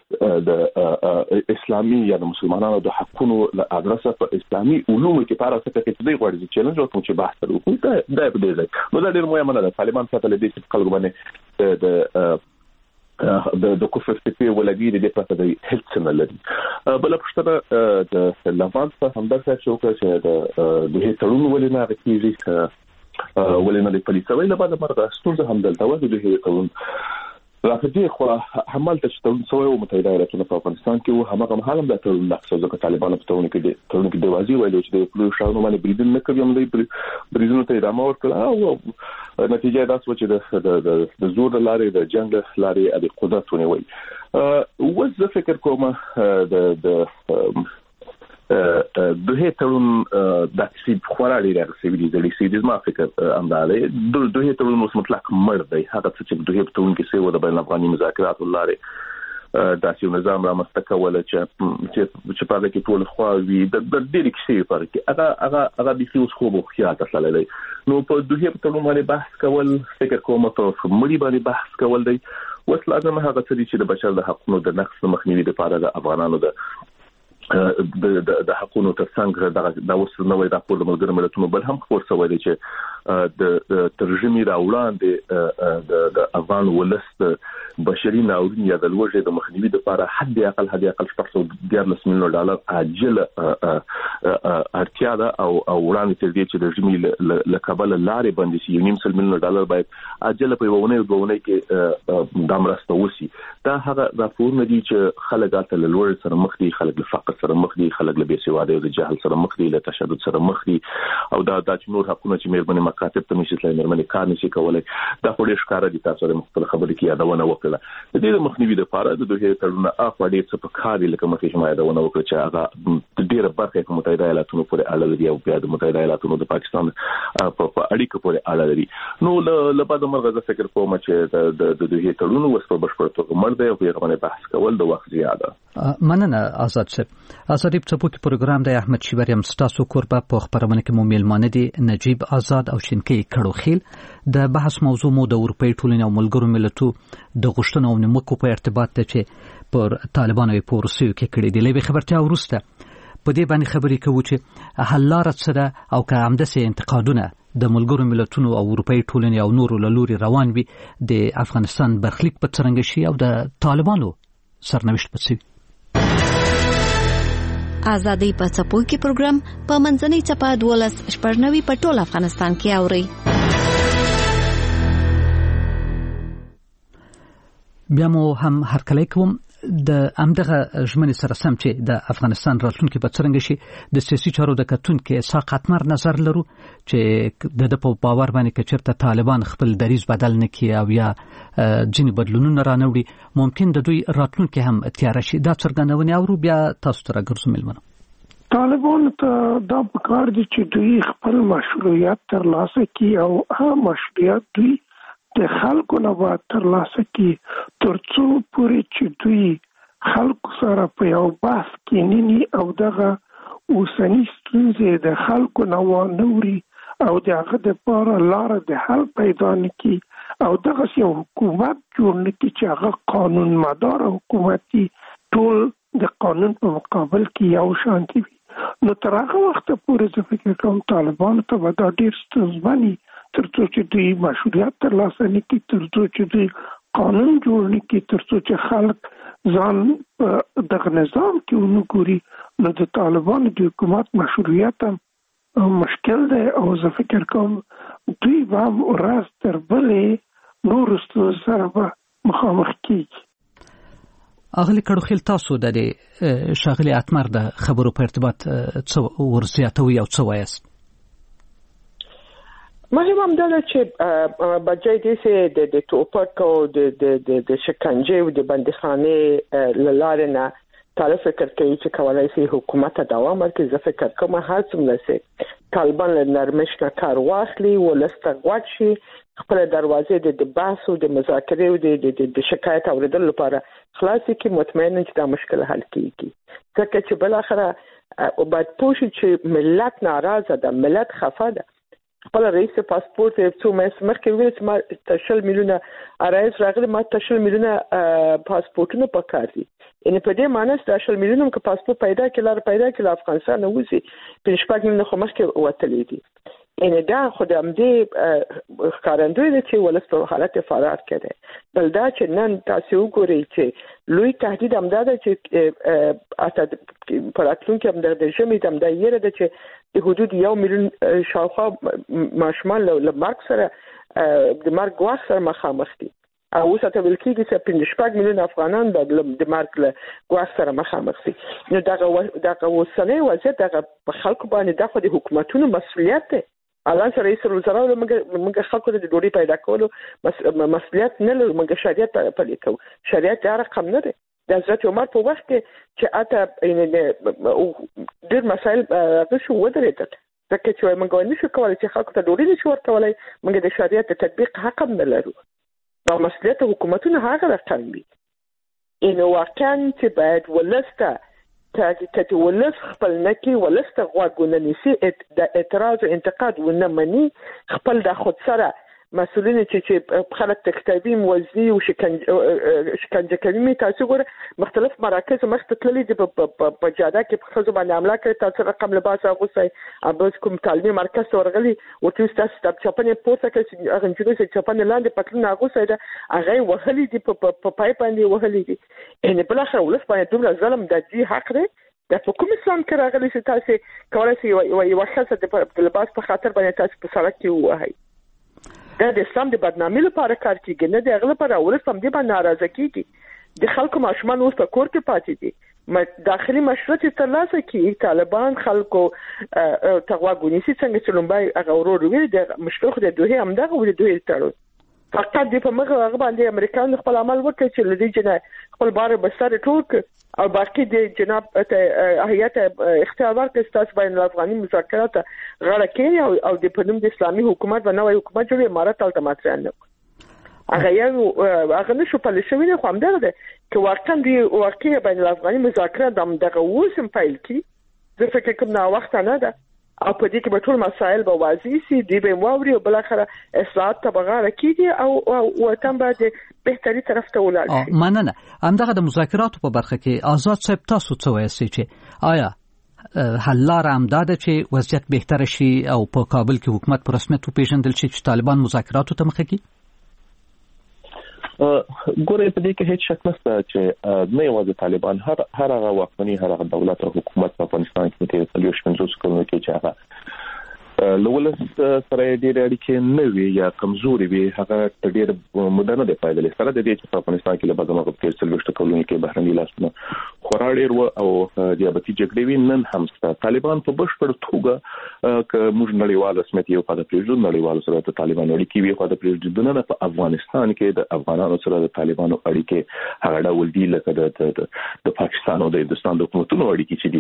د اسلامي یا د مسلمانانو د حقونو له ادرسه په اسلامي علومو کې په اړه څه کې د غوړي چیلنج او کوم چې بحث وکړو دا په دې ځای نو دا ډېر مهمه ده. طالبان سره د دې خلکو باندې د کفر فکر ولګي د پته د هیڅ نه لري. بل پښتنه د لوان په همدغه چې د هیڅ تړون ولنه راکېږي ولنه د پولیسوي له بعده مرغه ستونزه هم دلته و د هیڅ تړون راځي خو حمل ته تړون سوی او متحده ایالاتونو په افغانستان کې و همغه مهال هم د تړون نقص ځکه طالبان په تړون کې د وازی ویلو چې د پلو شاونو باندې بریدن نه کوي هم د بریدونو ته ادامه ورکړه او نتیجه دا شو چې د زور لارې د جنگ لارې د قدرت ونیوي. وزه فکر کوم دوه تړون د تسیب خورالي راغسي د لیسیدز ما فکر امداله دوه تړون مطلق مړ دی. هغه چې دوه تړون کې څه و د بین افغاني مذاکرات لاره داسې نظام را مستقوله چې په دې کې ټول خواوي د ډېر کیسې پر کې هغه د فیوس خو بو خیاط تللی نو په دوه تړون باندې بحث کول فکر کوم ته مړي باندې بحث کول دی. وس لازم هغه چې د بشر د حقوقو د نقص مخنیوي لپاره د افغانانو د حقوقو ترڅنګ دا اوس نوې راپور د ملګرو ملتونو بل هم خبر شوی دی چې د ترجمې راوړاندې د افغان ولس د بشري ناورین یا د لوږې د مخنیوي لپاره حد اقل $14 میلیون عاجل اړتیا ده او وړاندې تر دې چې د ترجمې له کابل لارې باندې $1.5 میلیون باید عاجل په ونه کې د مرسته وسی. دا هغه راپورونه دي چې خلک ته له لوړ سره مخ دي، خلک له فقر سره مخ دي، خلک له بېسوادۍ او د جهل سره مخ دي، له تشدد سره مخ دي او دا چې نور حقونه چې مېرمنې مکاتب ته نشي تللی، مېرمنې کار نشي کولای. دا خو ډېر ښکاره دي. تاسو د مختلف خبرې کې یادونه وکړه. د دې د مخنیوي لپاره د دوه تړونونه اخوا ډېر څه په کار دي لکه مخکې ما یادونه وکړه چې هغه ډېره برخه په متحده ایالاتونو پورې اړه لري او بیا د متحده ایالاتونو د پاکستان په اړیکو پورې اړه لري. نو له بعد مرغه زه فکر کوم چې د دوه تړونونو وسو بشپړ توګه مړ دی او په هغه باندې بحث کول د وخت زیاده. مننه آزاد صاحب. آزادی په څپو کې پروګرام د احمد شیبریم ستاسو کوربه په خبرونه کې مو میلمانه دي نجیب آزاد او شینکی کړوخیل. د بحث موضوع مو د اروپای ټولنې او ملګرو ملتونو د غوښتنو او نیوکو په ارتباط ته چې پر طالبانو په روسیو کې کړي دي. لوي خبرتیا ورسته په دې باندې خبرې کوي چې حل لار څه او که همداسې انتقادونه د ملګرو ملتونو او اروپای ټولنې او نورو له لوري روان وي د افغانستان برخلیک په څرنګه شي او د طالبانو سرنوشت په څه. آزادی په څپو کې پروګرام په منځنۍ چپه 12 په ټول افغانستان کې اوري. بیا مو هم هرکلی کوم د امدغه ژمنې سره سم چې د افغانستان راتلونکي په څرنګه شي د سیاسي چارو د کتونکو ساقطمر نظر لرو چې د په باور باندې چې چرته طالبان خپل دریز بدل نه کړي او یا ځینې بدلونونه رانوړي ممکن د دوی راتلونکي هم تیار شي. دا څرګندونه اورو بیا تاسو ته راګرځو ملمنو. طالبان ته دا پکار دي چې دوی خپل مشروعیت ترلاسه کړي او هغه مشروعیت دوی د خلکو نه به ترلاسه کړي ترڅو پورې چې دوی خلکو سره په یو بحث کې نینی او دغه اوسنی ستونزې د خلکو نه ونوري او دغه د پاره لار د حل پیدا نکړي او دغه یو حکومت جوړ نکړي چې هغه قانون مدار حکومتي ټول د قانون په مقابل کې یو شانتي وي. نو تر هغه وخت پورې زه فکر کوم طالبان ته به دا ډېر ستونزمن وي ترڅو چې دوی مشروعیت ترلاسه نکړي، ترڅو چې دوی قانون جوړ نکړي، ترڅو چې خلک ځان دغه نظام کې ونګوري. نو د طالبانو د حکومت مشروعیت هم مشکل دی او زه فکر کوم دوی به هم ورځ تر بلې نورو ستونزو سره به مخامخ کېږي. اغلی کړوخیل تاسو د ښاغلي اتمر د خبرو په ارتباط څه ورزیاتوي او څه وایاست؟ مهم هم دا چې بجای دې چې د ټوپک او د شکنجې او د بندیخانې لاره نه طالب فکر کوي چې کولای شي حکومت دوام ورکړي. زه فکر کوم هر څومره چې طالبان له نرمش نه کار واخلي ولسته غوښ شي خپل دروازې د بحث او د مذاکرې او د شکایت اوریدلو لپاره خلاصي کې مطمئن چې دا مشکل حل کیږي. ځکه چې بل اخره او باید پوه شي چې ملت ناراضه ده، ملت خفه ده خپل رئیس پاسپورت څو مې مخکې ویل چې ما 10 میلیونه ارایز راغلي، ما 10 میلیونه پاسپورتونه پکار دي. ان په دې معنی چې 10 میلیونه که پاسپورت پیدا کړي افغانستان نه وځي، په شپږ میلیونه خو مخکې وتلې دي. ان دا خو د امدې ښکارندوی دی چې ولس په حالت فرار کړي. بل دا چې نن تاسو وګورئ چې لوی تهدید همدا ده چې اته په راتلونکي هم د ژمي د همدا یره ده چې د حدود 1 میلیون شاوخوا ماشومان له مرګ سره د مرګ ګواښ سره مخامخ دي. او اوس ته ویل کېږي چې 15 میلیون افغانان د مرګ له ګواښ سره مخامخ دي. نو دغه اوسنی وضعیت دغه په خلکو باندې د خو د حکومتونو مسؤلیت دی. الان سره رئیس الوزرا موږ خلکو ته د ډوډۍ پیدا کولو مسؤلیت نه لرو، موږ شریعت پلي کوو. شریعت دا رقم نه دی. د حضرت عمر په وخت کې چې اته ډېر مسایل هغه شو ودرېدل، ځکه چې موږ نه شو کولای چې خلکو ته ډوډۍ نشو ورکولای، موږ د شریعت د تطبیق حق هم نه لرو. او مسؤلیت حکومتونه هغه رقم وي. نو واقعا چې باید ولسته ته ولس خپل نکي ولسته غوږونه نیسي، د اعتراض او انتقاد ونه مني، خپل د خود سره مسؤلین چې خلک تکتابي موزي او شکنجه کوي. تاسو ګوره مختلف مراکز مخته تللي دي په جاده کې په خزو باندې حمله کوي. تاسو رقم لباس اغوسي ابز کوم تعلیمي مرکز ورغلي ورته تاسو د چپنې پورته کوي، هغه چې چپنې لاندې پتلون اغوسي دا هغه وهلي دي په پای باندې وهلي دي. ان بل اخر ولس باندې دومره ظلم د دې حق دی. د حکومت اسلام کې راغلي چې تاسو کولای شئ یو خاصه د لباس په خاطر باندې تاسو په سړک کې وهاي. دا د اسلام د بدنامۍ لپاره کار کیږي، نه د هغه لپاره ولس هم دې باندې ناراضه کیږي. د خلکو ماشومان اوس په کور کې پاتې دي، داخلي مشروعیت ترلاسه کړي. طالبان خلکو تغواګونی سي څنګه چې لومبای هغه ورور ویل د مشکل خو د دوه هم دغه ولې دوه تړو. فقط د په مغه هغه باندې امریکایان خپل عمل وکړي چې لدی جنا خپل بار بسر ټوک او باقي د جناب هيئت اختیار ورکړي تاسو بین الافغاني مذاکرات غاړه کوي او د پنوم د اسلامي حکومت و نوې حکومت جوړي امارات التمات نه هغه نشو په لښوی نه خو هم ده چې واقعا دی واقعي بین الافغاني مذاکرات دغه وسم فایل کی زه فکر کوم نو وخت نه ده او په دې کې به ټول مسایل به واضح سي، دی به موري او بل اخر اصلاحات ته بغاړه کیږي او وطن به بهتري طرف ته ولاړ شي. مننه. همدغه د مذاکراتو په برخه کې آزاد صاحب تاسو څه وایي چې آیا حل لاره همداده چې وضعیت بهتر شي او په کابل کې حکومت په رسمیت وپیژندل شي چې طالبان مذاکراتو ته مخه کوي؟ ګوره په دې کې هیڅ شک نشته چې نه یوازې طالبان هر هغه واکمني هر هغه دولت او حکومت په افغانستان کې د 50 کلونو کې چې هغه لولس سره ډېر اړیکې نه وي یا کمزوري وي، هغه ډېر مدنه د پایدل سره د دې چې په افغانستان کې له بدمغه په 40 کلونو کې بهرني لاسونه خورا ډېر و او دیابتي جګړې وي. نن هم طالبان په بشپړ توګه ک موږ نړیوال رسمیت یو په پریږدو نړیوال سره د طالبان اړیکې وي، په د پریږدو نه په افغانستان کې د افغانانو سره د طالبانو اړیکې هغه ډول دي لکه د پاکستان او د هندستان د حکومتونو اړیکې چې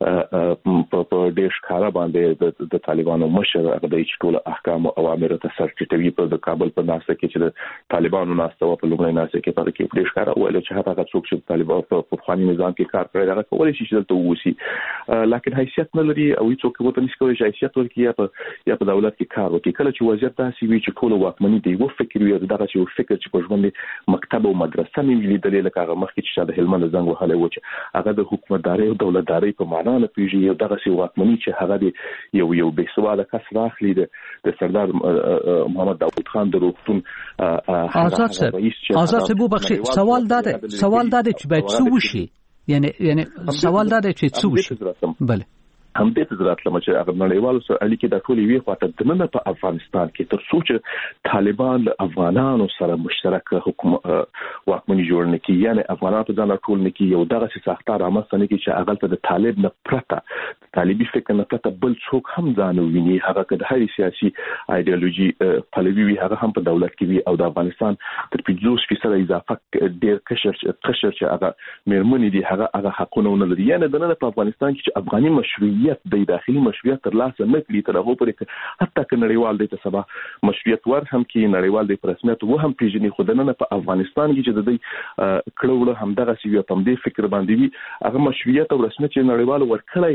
دي په ډېر ښکارا باندې د طالبان مشر هغه د ټول احکام او اوامر ته سر ټیټوي. په د کابل په ناسه کې چې د طالبانو ناسه په لومړی ناسه کې په کې پرې ښکارا ویل چې هغه څوک چې طالبان په افغاني نظام کې کار کوي هغه کولای شي چې دلته ووسی، لکه حیثیت نه لري او څوک وته نشي کولای چې حیثیت ورکړي یا په دولت کې کار وکړي. کله چې وضعیت داسې وي چې ټول واکمني دی و فکر وي دغه چې فکر چې په ژوند مکتب او مدرسه مې لیدل لکه هغه مخکې چې د هلمند زنګ وهله و چې هغه د حکومتداري او دولتداري په معنا نه پیژي، دغه چې واکمني چې هغه دی یو بیسواده کس راخلی د سردار محمد داوود خان د روغتون آزاد صاحب بخشي. سوال داده چې باید څه وشي، یعنی سوال داده چې څه وشي. بله هم دې ته ضرورت لمه چې هغه نړیوالو سره اړیکې د ټولې وی خواته د نن په افغانستان کې تر څو چې طالبان له افغانانو سره مشترک حکومت واکمني جوړ نه کړي، یعنی افغانانو ته ځان ټول نه کړي یو دغه ساختار رامنځته نه کړي چې هغه ته د طالب نه پرته طالبي فکر نه پرته بل څوک هم ځان وویني، هغه که د هرې سیاسي ایډیالوژي پلوي وي هغه هم په دولت کې وي او د افغانستان تر 50% اضافه ډېر قشر چې هغه مېرمنې دي هغه حقونه نه لري. یعنی د نن په افغانستان کې چې افغاني مشروعیت د داخلي مشروعیت ترلاسه نه کړي تر هغه پورې حتی که نړیوال د سبا مشروعیت ور هم کې نړیوال د رسمیت و هم پیژني، خو د نن په افغانستان کې چې د دې کړهوړه هم دغه سی په دې فکر باندې وي هغه مشروعیت او رسمیت چې نړیوال ورکړی هم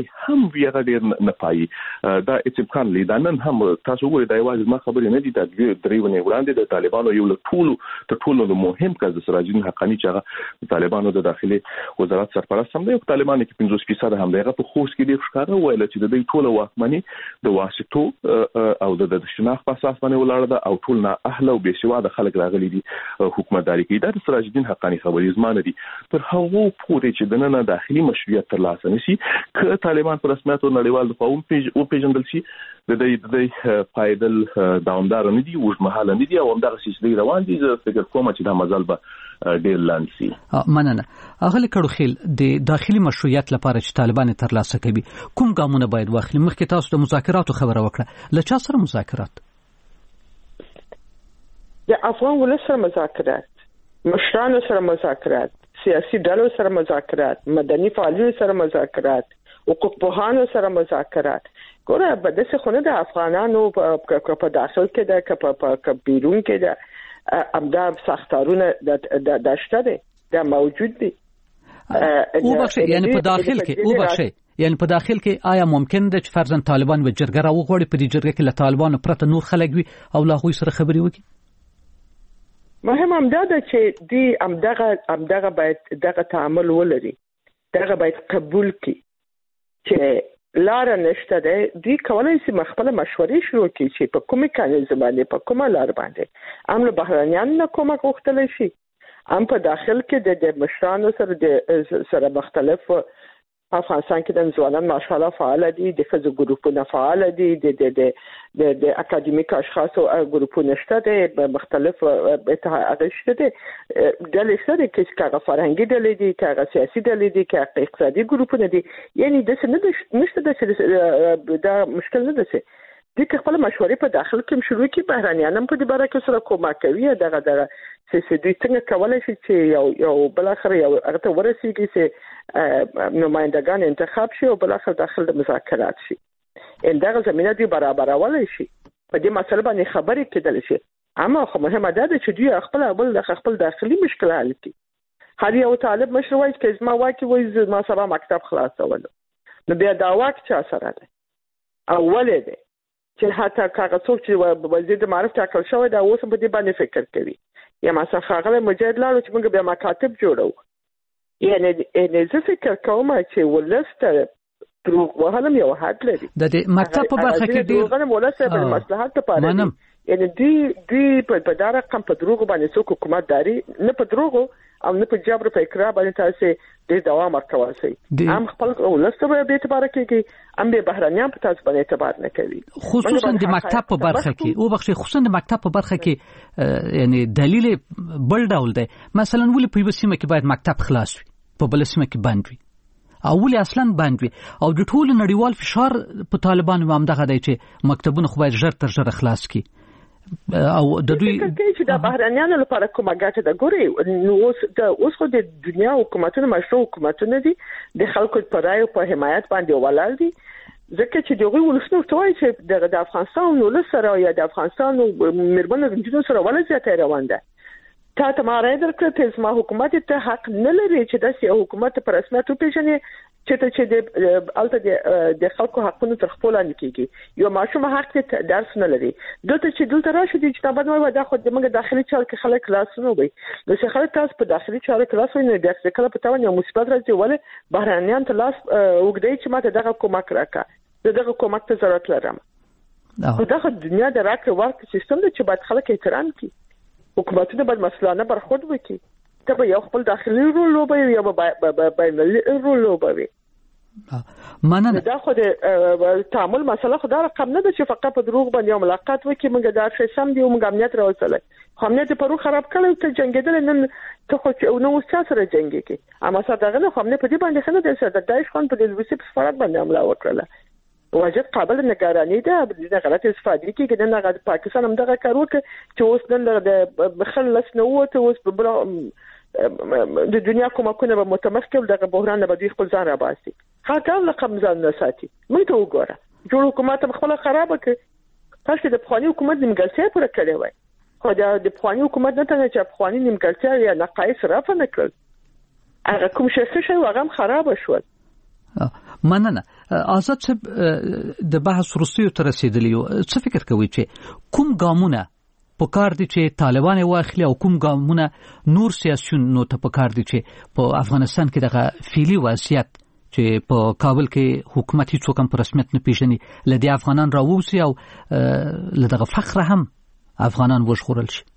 کوم ویغه ډیر نه پایي دا امکان لیدا نن هم تاسو وګورئ دا یوازې ما خبرې نه دي دا درېونه وړاندې د طالبانو یو له ټولو مهم کس د سراج الدین حقانی چې هغه طالبانو د داخلي وزارت سرپرست هم دی طالبانو کې 50% هم دغه په خوست کې ډیر ښکاره ویل چې د دې ټولو واکمني د واسطو او د شناخت په اساس باندې ولاړه ده او ټول نه اهل او بېسواده خلک راغلي دي حکومتداري کوي دا د سراج الدین حقانی خبرې زمانه دي پر هغه پورې چې دنه داخلي مشروعیت ترلاسه نشي ک طالبان پر رسمیت او نړیوال د قوم پیژندل شي د دې فایدل داومدار نه دي او مهاله نه دي او همدغه سیستم روان دي زه فکر کوم چې دا مزل به ډیر لاندسي مننه اغلی کړوخیل د داخلي مشروعیت لپاره چې طالبان ترلاسه کوي کوم ګامونه باید واخلي مخکې تاسو د مذاکراتو خبره وکړه لچا سره مذاکرات د افغان ولس سره مذاکرات مشرانو سره مذاکرات سیاسي ډلو سره مذاکرات مدني فعالینو سره مذاکرات حقوق پوهانو سره مذاکرات ګوره په داسې خونه د افغانانو په داخل کې د په بیرون کې د امدا سختارونه د شته دي دا موجود دي او بخښي یعنی په داخل کې او بخښي یعنی په داخل کې آیا ممکن ده چې فرضاً طالبان به جرګه راوغوړي په دې جرګه کې له طالبانو پرته نور خلک وي او له هغوی سره خبرې وکړي مهم همدا ده چې دی همدغه باید دغه تعامل ولري دغه باید قبول کړي چې لار نشته ده دی کولای شي خپل مشورې شروع کړي چې په کومه کانیزم باندې په کومه لار باندې هم له بهرانيان نه کومه غوښتل شي هم په داخل کې د مشرانو سره مختلف افغانستان کې د ځوانان ماشاءالله فعال دي د فزو ګروپونه فعال دي د اکاډمیک اشخاص او ګروپونه شته دي مختلف اتحاد شته دي د لسته کې کاغه فرهنګي ډلې دي کاغه سیاسي ډلې دي کاغه اقتصادي ګروپونه دي یعنی د څه نشته دا مشکل نه ده د خپل مشورې په داخل کې شروع کی بهرانيان هم په دې باره کې سره کومک کوي دغه چې دوی څنګه کولای شي چې یو بل اخر یو هغه ته ورسیږي چې نمائندگان انتخاب شي او بل اخر داخل د مذاکرات شي دغه زمينه دی برابرول شي په دې مسله باندې خبرې کېدل شي اما خو مهمه ده چې دوی خپل داخلي مشکل حل کړي هر یو طالب مشروع چې زما واکي وای ما سبا مکتب خلاصول نو بیا دا واک چا سره ده اوله ده چې حتی کاغه څوک چې وزیر د معرفت ټاکل شوی دا اوس په دې باندې فکر کوي یا مثلا خاغله مجاهد لارو چې موږ بیا مکاتب جوړو یعنی زه فکر کوم چې ولسته دروغ وهلم یو حد لري د مکتب په برخه کې ډیر دروغ ولسته په مصلحت لپاره یعنی دی په دا رقم په دروغ باندې څوک حکومت داري نه په دروغ او نه په جبر په اقرار باندې تاسو د دوام ورکول شي هم خپل ولسته به اعتبار کوي هم به بهرانيان په تاسو باندې اعتبار نه کوي خصوصا د مکتب په برخه کې او بخښي خصوصا د مکتب په برخه کې یعنی دلیل بل ډول دی مثلا ولې په یو سیمه کې باید مکتب خلاص وي په بل سیمه کې بند وي او ولې اصلا بند وي او د ټول نړیوال فشار په طالبانو هم دغه دی چې مکتبونه خو باید ژر تر ژره خلاص کړي او د دوی چې د بهرانيانو لپاره کومه ګټه ده ګوري نو اوس خو د دنیا حکومتونو مشروع حکومتونه دي د خلکو په رائے او په حمایت باندې ولاړ دي ځکه چې دغه ولسنو توای چې د افغانستان ولس سره یا د افغانستان مربنه د سره ولزیات روان ده ته ما راځي درکړه چې ما حکومت ته حق نه لري چې د سیاسي حکومت پر رسمیت وپیژني چې د الته د خلکو حقونو تر خپل لاندې کیږي یو ماشوم حق ته درس نه لري دلته چې دلته راشي چې تابع نو دا خو د موږ داخلي چارو کې خلک کلاس نه وي نو چې خلک تاسو په داخلي چارو کلاس نه د کله په تاوان یو مصیبت راځي ولې بهرانيان ته لاس وګړي چې ماته دغه کومک راکا دغه کومک ته ضرورت لرم دغه دنیا د راکړې ورکړې سیستم د چې باید خلک احترام کړي حکومتونه باید مسلانه برخورد وکړي ته به یو خپل داخلي رول لوبوي یا به بینالمللي رول لوبوي مننه دا خو د تعامل مسله خو دا رقم نه ده چې فقط په دروغ باندې یو ملاقات وکړي موږ دا شی سم دی او موږ امنیت راوځلای خو امنیت پرو خراب کړل ته جنگیدل نن ته خو نو څه سره جنگي کې اما صدقه نه خو امنیت په دې باندې خنه د داعش خان په دې وسیب سفارت باندې حمله وکړه واجب قابل نگرانی ده د غلط استفاده کې نه غد پاکستان هم دغه کار وکړي چې اوس نن د بخلص نه وته اوس د دنیا کومه به متمرکز دغه بحران به دوی خپل ځان را باسي هغه لقب ځان نه ساتي موږ ته وګوره جوړ حکومت خپل خراب کړي تاسو د پخوانی حکومت نیمګړتیا پوره کړې وای خو د پخوانی حکومت نه ته چې پخوانی نیمګړتیا یا نقایص رافع نه کړل هغه کوم شي هغه خراب شول مننه آزاد صاحب د بحث وروستیو ته رسیدلی یو، څه فکر کوي چې کوم ګامونه پکار دي چې طالبان واخلي او کوم ګامونه نور سیاسيونو ته پکار دي چې په افغانستان کې دغه فعلی وضعیت چې په کابل کې حکومت هیڅ کوم په رسمیت نه پیژني لدی افغانان راووسی او لدغه فخر هم افغانان وژغورل شي؟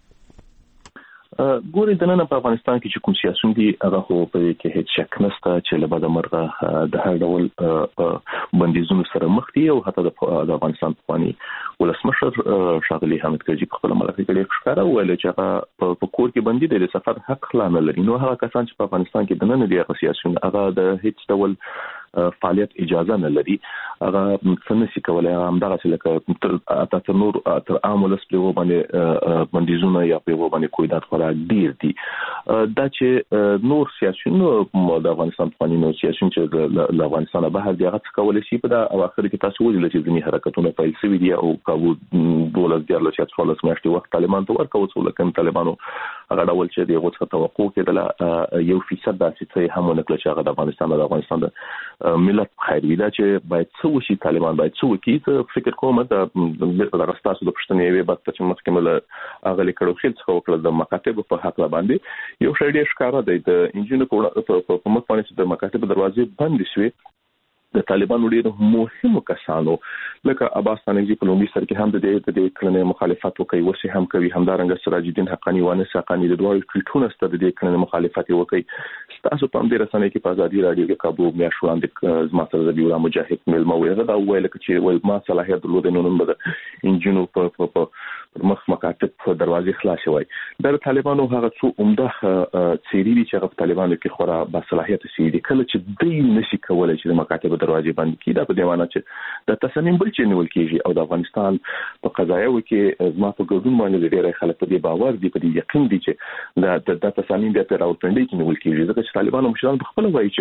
ګوري د نن په افغانستان کې چې کوم سیاسيون دي هغه خو په کې هیڅ شک نشته چې له بده مرغه د هر ډول بندیزونو سره مخ دي او حتی د افغانستان پخوانی ولسمشر شاغلي حامد کرزي په خپل ملګری کې ښکارا ویل چې هغه په کور کې بندي دي، د سفر حق لا نه لري. نو هغه کسان چې په افغانستان کې د نن دي هغه سیاسيون هغه د هیڅ ډول فعالیت اجازه نه لري، هغه څنګه کولای همدغه لکه تر نور تر عامل سپلو باندې بندیزونه یا په باندې کویدات خورا ډیر دي. دا چې نور سیاسيون د افغانستان په نوم سیاسيون چې د افغانستان بهر دی هغه کولای شي په دا اواخر کې تاسو ویل چې ځینی حرکتونه پیل شوي دي او کابو دولت د لاسیات فعالیت میاشتې وخت طالبان ته ورکوي څو لکه طالبانو هغه ډول چې دغه څه توقع کېدله 1% داسې څه هم نه کړل چې هغه د افغانستان د ملت خیر وي. دا چې باید څه وشي، طالبان باید څه وکړي. فکر کوم د راستاسو د پښتنې وی بات چې مخکمل هغه لیکلو خل څه وکړل د مکاتب په حق لا باندې یو شی ډیر ښکارا دی د انجینر په مخ باندې د مکاتب دروازې بند شوي د طالبانو ډیرو مهمو کسانو لکه عباس تانګي په لومړي سر کې هم د دې کړنې مخالفت وکړي، وسی هم کوي، همدارنګه سراج الدین حقانی وانه ساقانی د دوه ټویټونو ستاسو د دې کړنې مخالفت وکړي. تاسو په دې رسنۍ کې په ازادي رادیو کې کابو میاشوان د زما سره د بیورا مجاهد مل موعظه دا ویل چې ول ما صلاحیت درلود نو نن بده انجینو په مخ مکاتب دروازې خلاص وای. د طالبانو هغه څو عمده چیرې دي چې هغه طالبانو کې خورا با صلاحیت سي دي کله چې دوی نشي کولای چې د مکاتب دروازې باندې کیدا په دیوانه چې د تصمیم بل چې نیول کیږي او د افغانستان په قضایو کې زما په ګډون باندې ډېر خلک په دې باور دي، په دې یقین دي چې د تصمیم بیا په راوړندې کې نیول کیږي ځکه چې طالبانو مشران په خپل وایي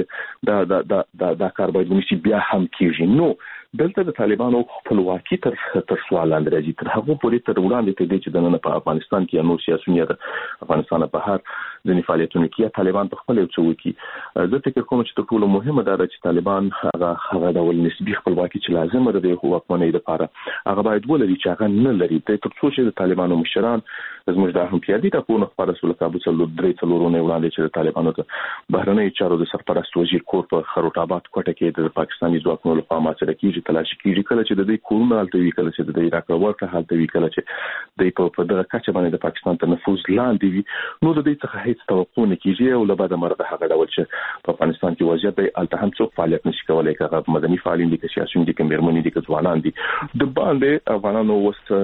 چې دا کار باید ونشي بیا هم کیږي. نو دلته د طالبانو خپلواکي تر سوال لاندې راځي، تر هغه پورې تر وړاندې ته دي چې د نن په افغانستان کې نو سیاسيون د افغانستان په هر ځینې فعالیتونو کې طالبان په خپل یو څه وکړي. زه فکر کوم چې ټول مهمه ده چې طالبان هغه ډول نسبی خپلواکي چې لازم ده د حکومت لپاره هغه باید ولري چې هغه نه لري. تر څو چې د طالبانو مشران زموږ د هم پیادي ته په خبره سره کابو څلور درې څلورونه وړاندې چې د طالبانو ته بهرنۍ چارو د سرپرست وزیر کور په خروټ آباد کوټه کې د پاکستاني ځواکونو لخوا ماته کېږي تلاشي کېږي، کله چې د دې کورونه حالت وی، کله چې د عراق ورته حالت وی، کله چې د په دغه کچه باندې د پاکستان ته نفوذ لاندې وي. نو د دې څخه هیڅ توقع نه کیږي او له بعد مرده هغه ډول چې په افغانستان کې وضعیت دی الته هم څوک فعالیت نشي کولای، که مدني فعالین دي، که سیاسيون دي، که میرمنې دي، که ځوانان دي. د باندې افغانانو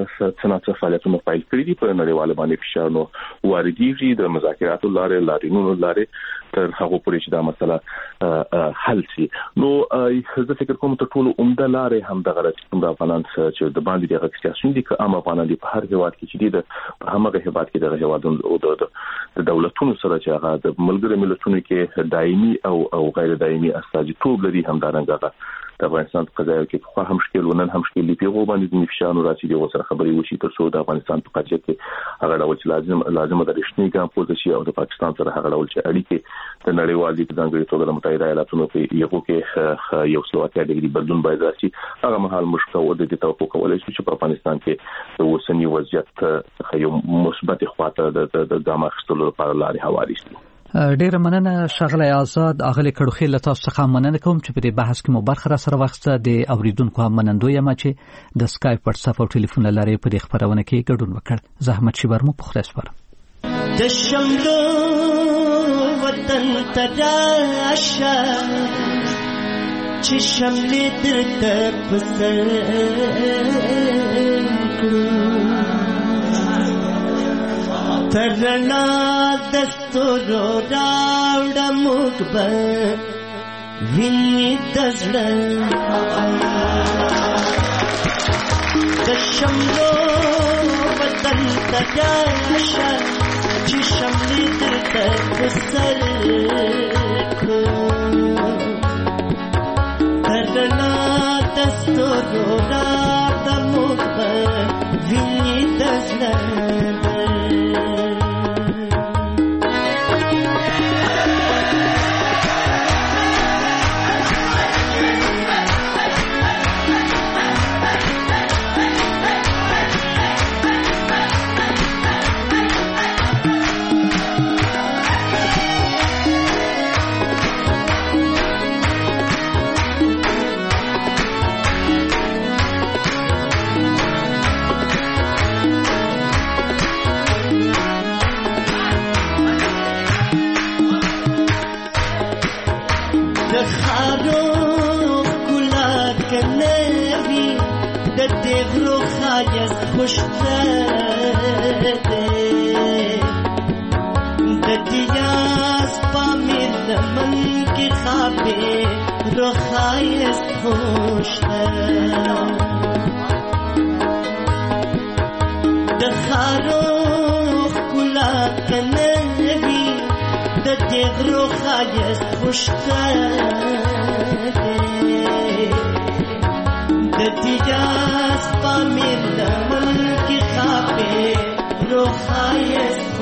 څه فعالیتونه پیل کړی دي په نړیواله باندې فشار نو واردېږي د مذاکراتو لارې تر هغه پورې چې دا مسله حل شي. نو زه فکر کوم ته ټول عمده لارې هم دغه د افغانان چې د باندې دغه سیاسيون دي که عام افغانان دي په هر هیواد کې چې دي د همغه هیواد کې د هیوادونو او د دولتونو سره چې هغه د ملګرو ملتونو کې دایمي او غیر دایمي استازیتوب لري، همدارنګه د افغانستان په قضایا کې خو هم شکل ونن هم شکل دی پیغو باندې د نفشانو راځي د وسره خبري وشي تر څو د افغانستان په قضیه کې هغه ډول چې لازم د رښتینی ګام پورته شي او د پاکستان سره هغه ډول چې اړیکې د نړیوالې ځانګړي توګه د متحده ایالاتونو په یو کې یو سلواتیا د بدلون باید راشي. هغه مهال مشکل د دې توقع کولای شي چې په افغانستان کې د اوسنی وضعیت یو مثبت خواته د ګام اخیستلو لپاره لارې هواري شي. ډیره مننه ښاغلی آزاد اغلی کړوخیل له تاسو څخه مننه کوم چې په دې بحث کې مو برخه را سره واخیسته. د اوریدونکو هم منندوی یم چې د سکایپ واتساپ او ټلیفون لارې په دې خبرونه کې ګډون وکړ. زحمت شبر مو په خلاص سپارم. د شملو وطن تراشه چې شملې درته پسر ترنا دستورو راوڑا مقبر وینی دزڑن دشملو وطن تجاشا چی شملی در بسر کو ترنا دستورو راوڑا مقبر وینی دزڑن د خارو کلا کنوي د تغرو خایست خوشته د دیاس پامیر لمن کی خوابه رو خایست خوشته د خارو کلا کنوي د تغرو خایست خوشته د دیاس پامیر لمن کی خوابه رو خایست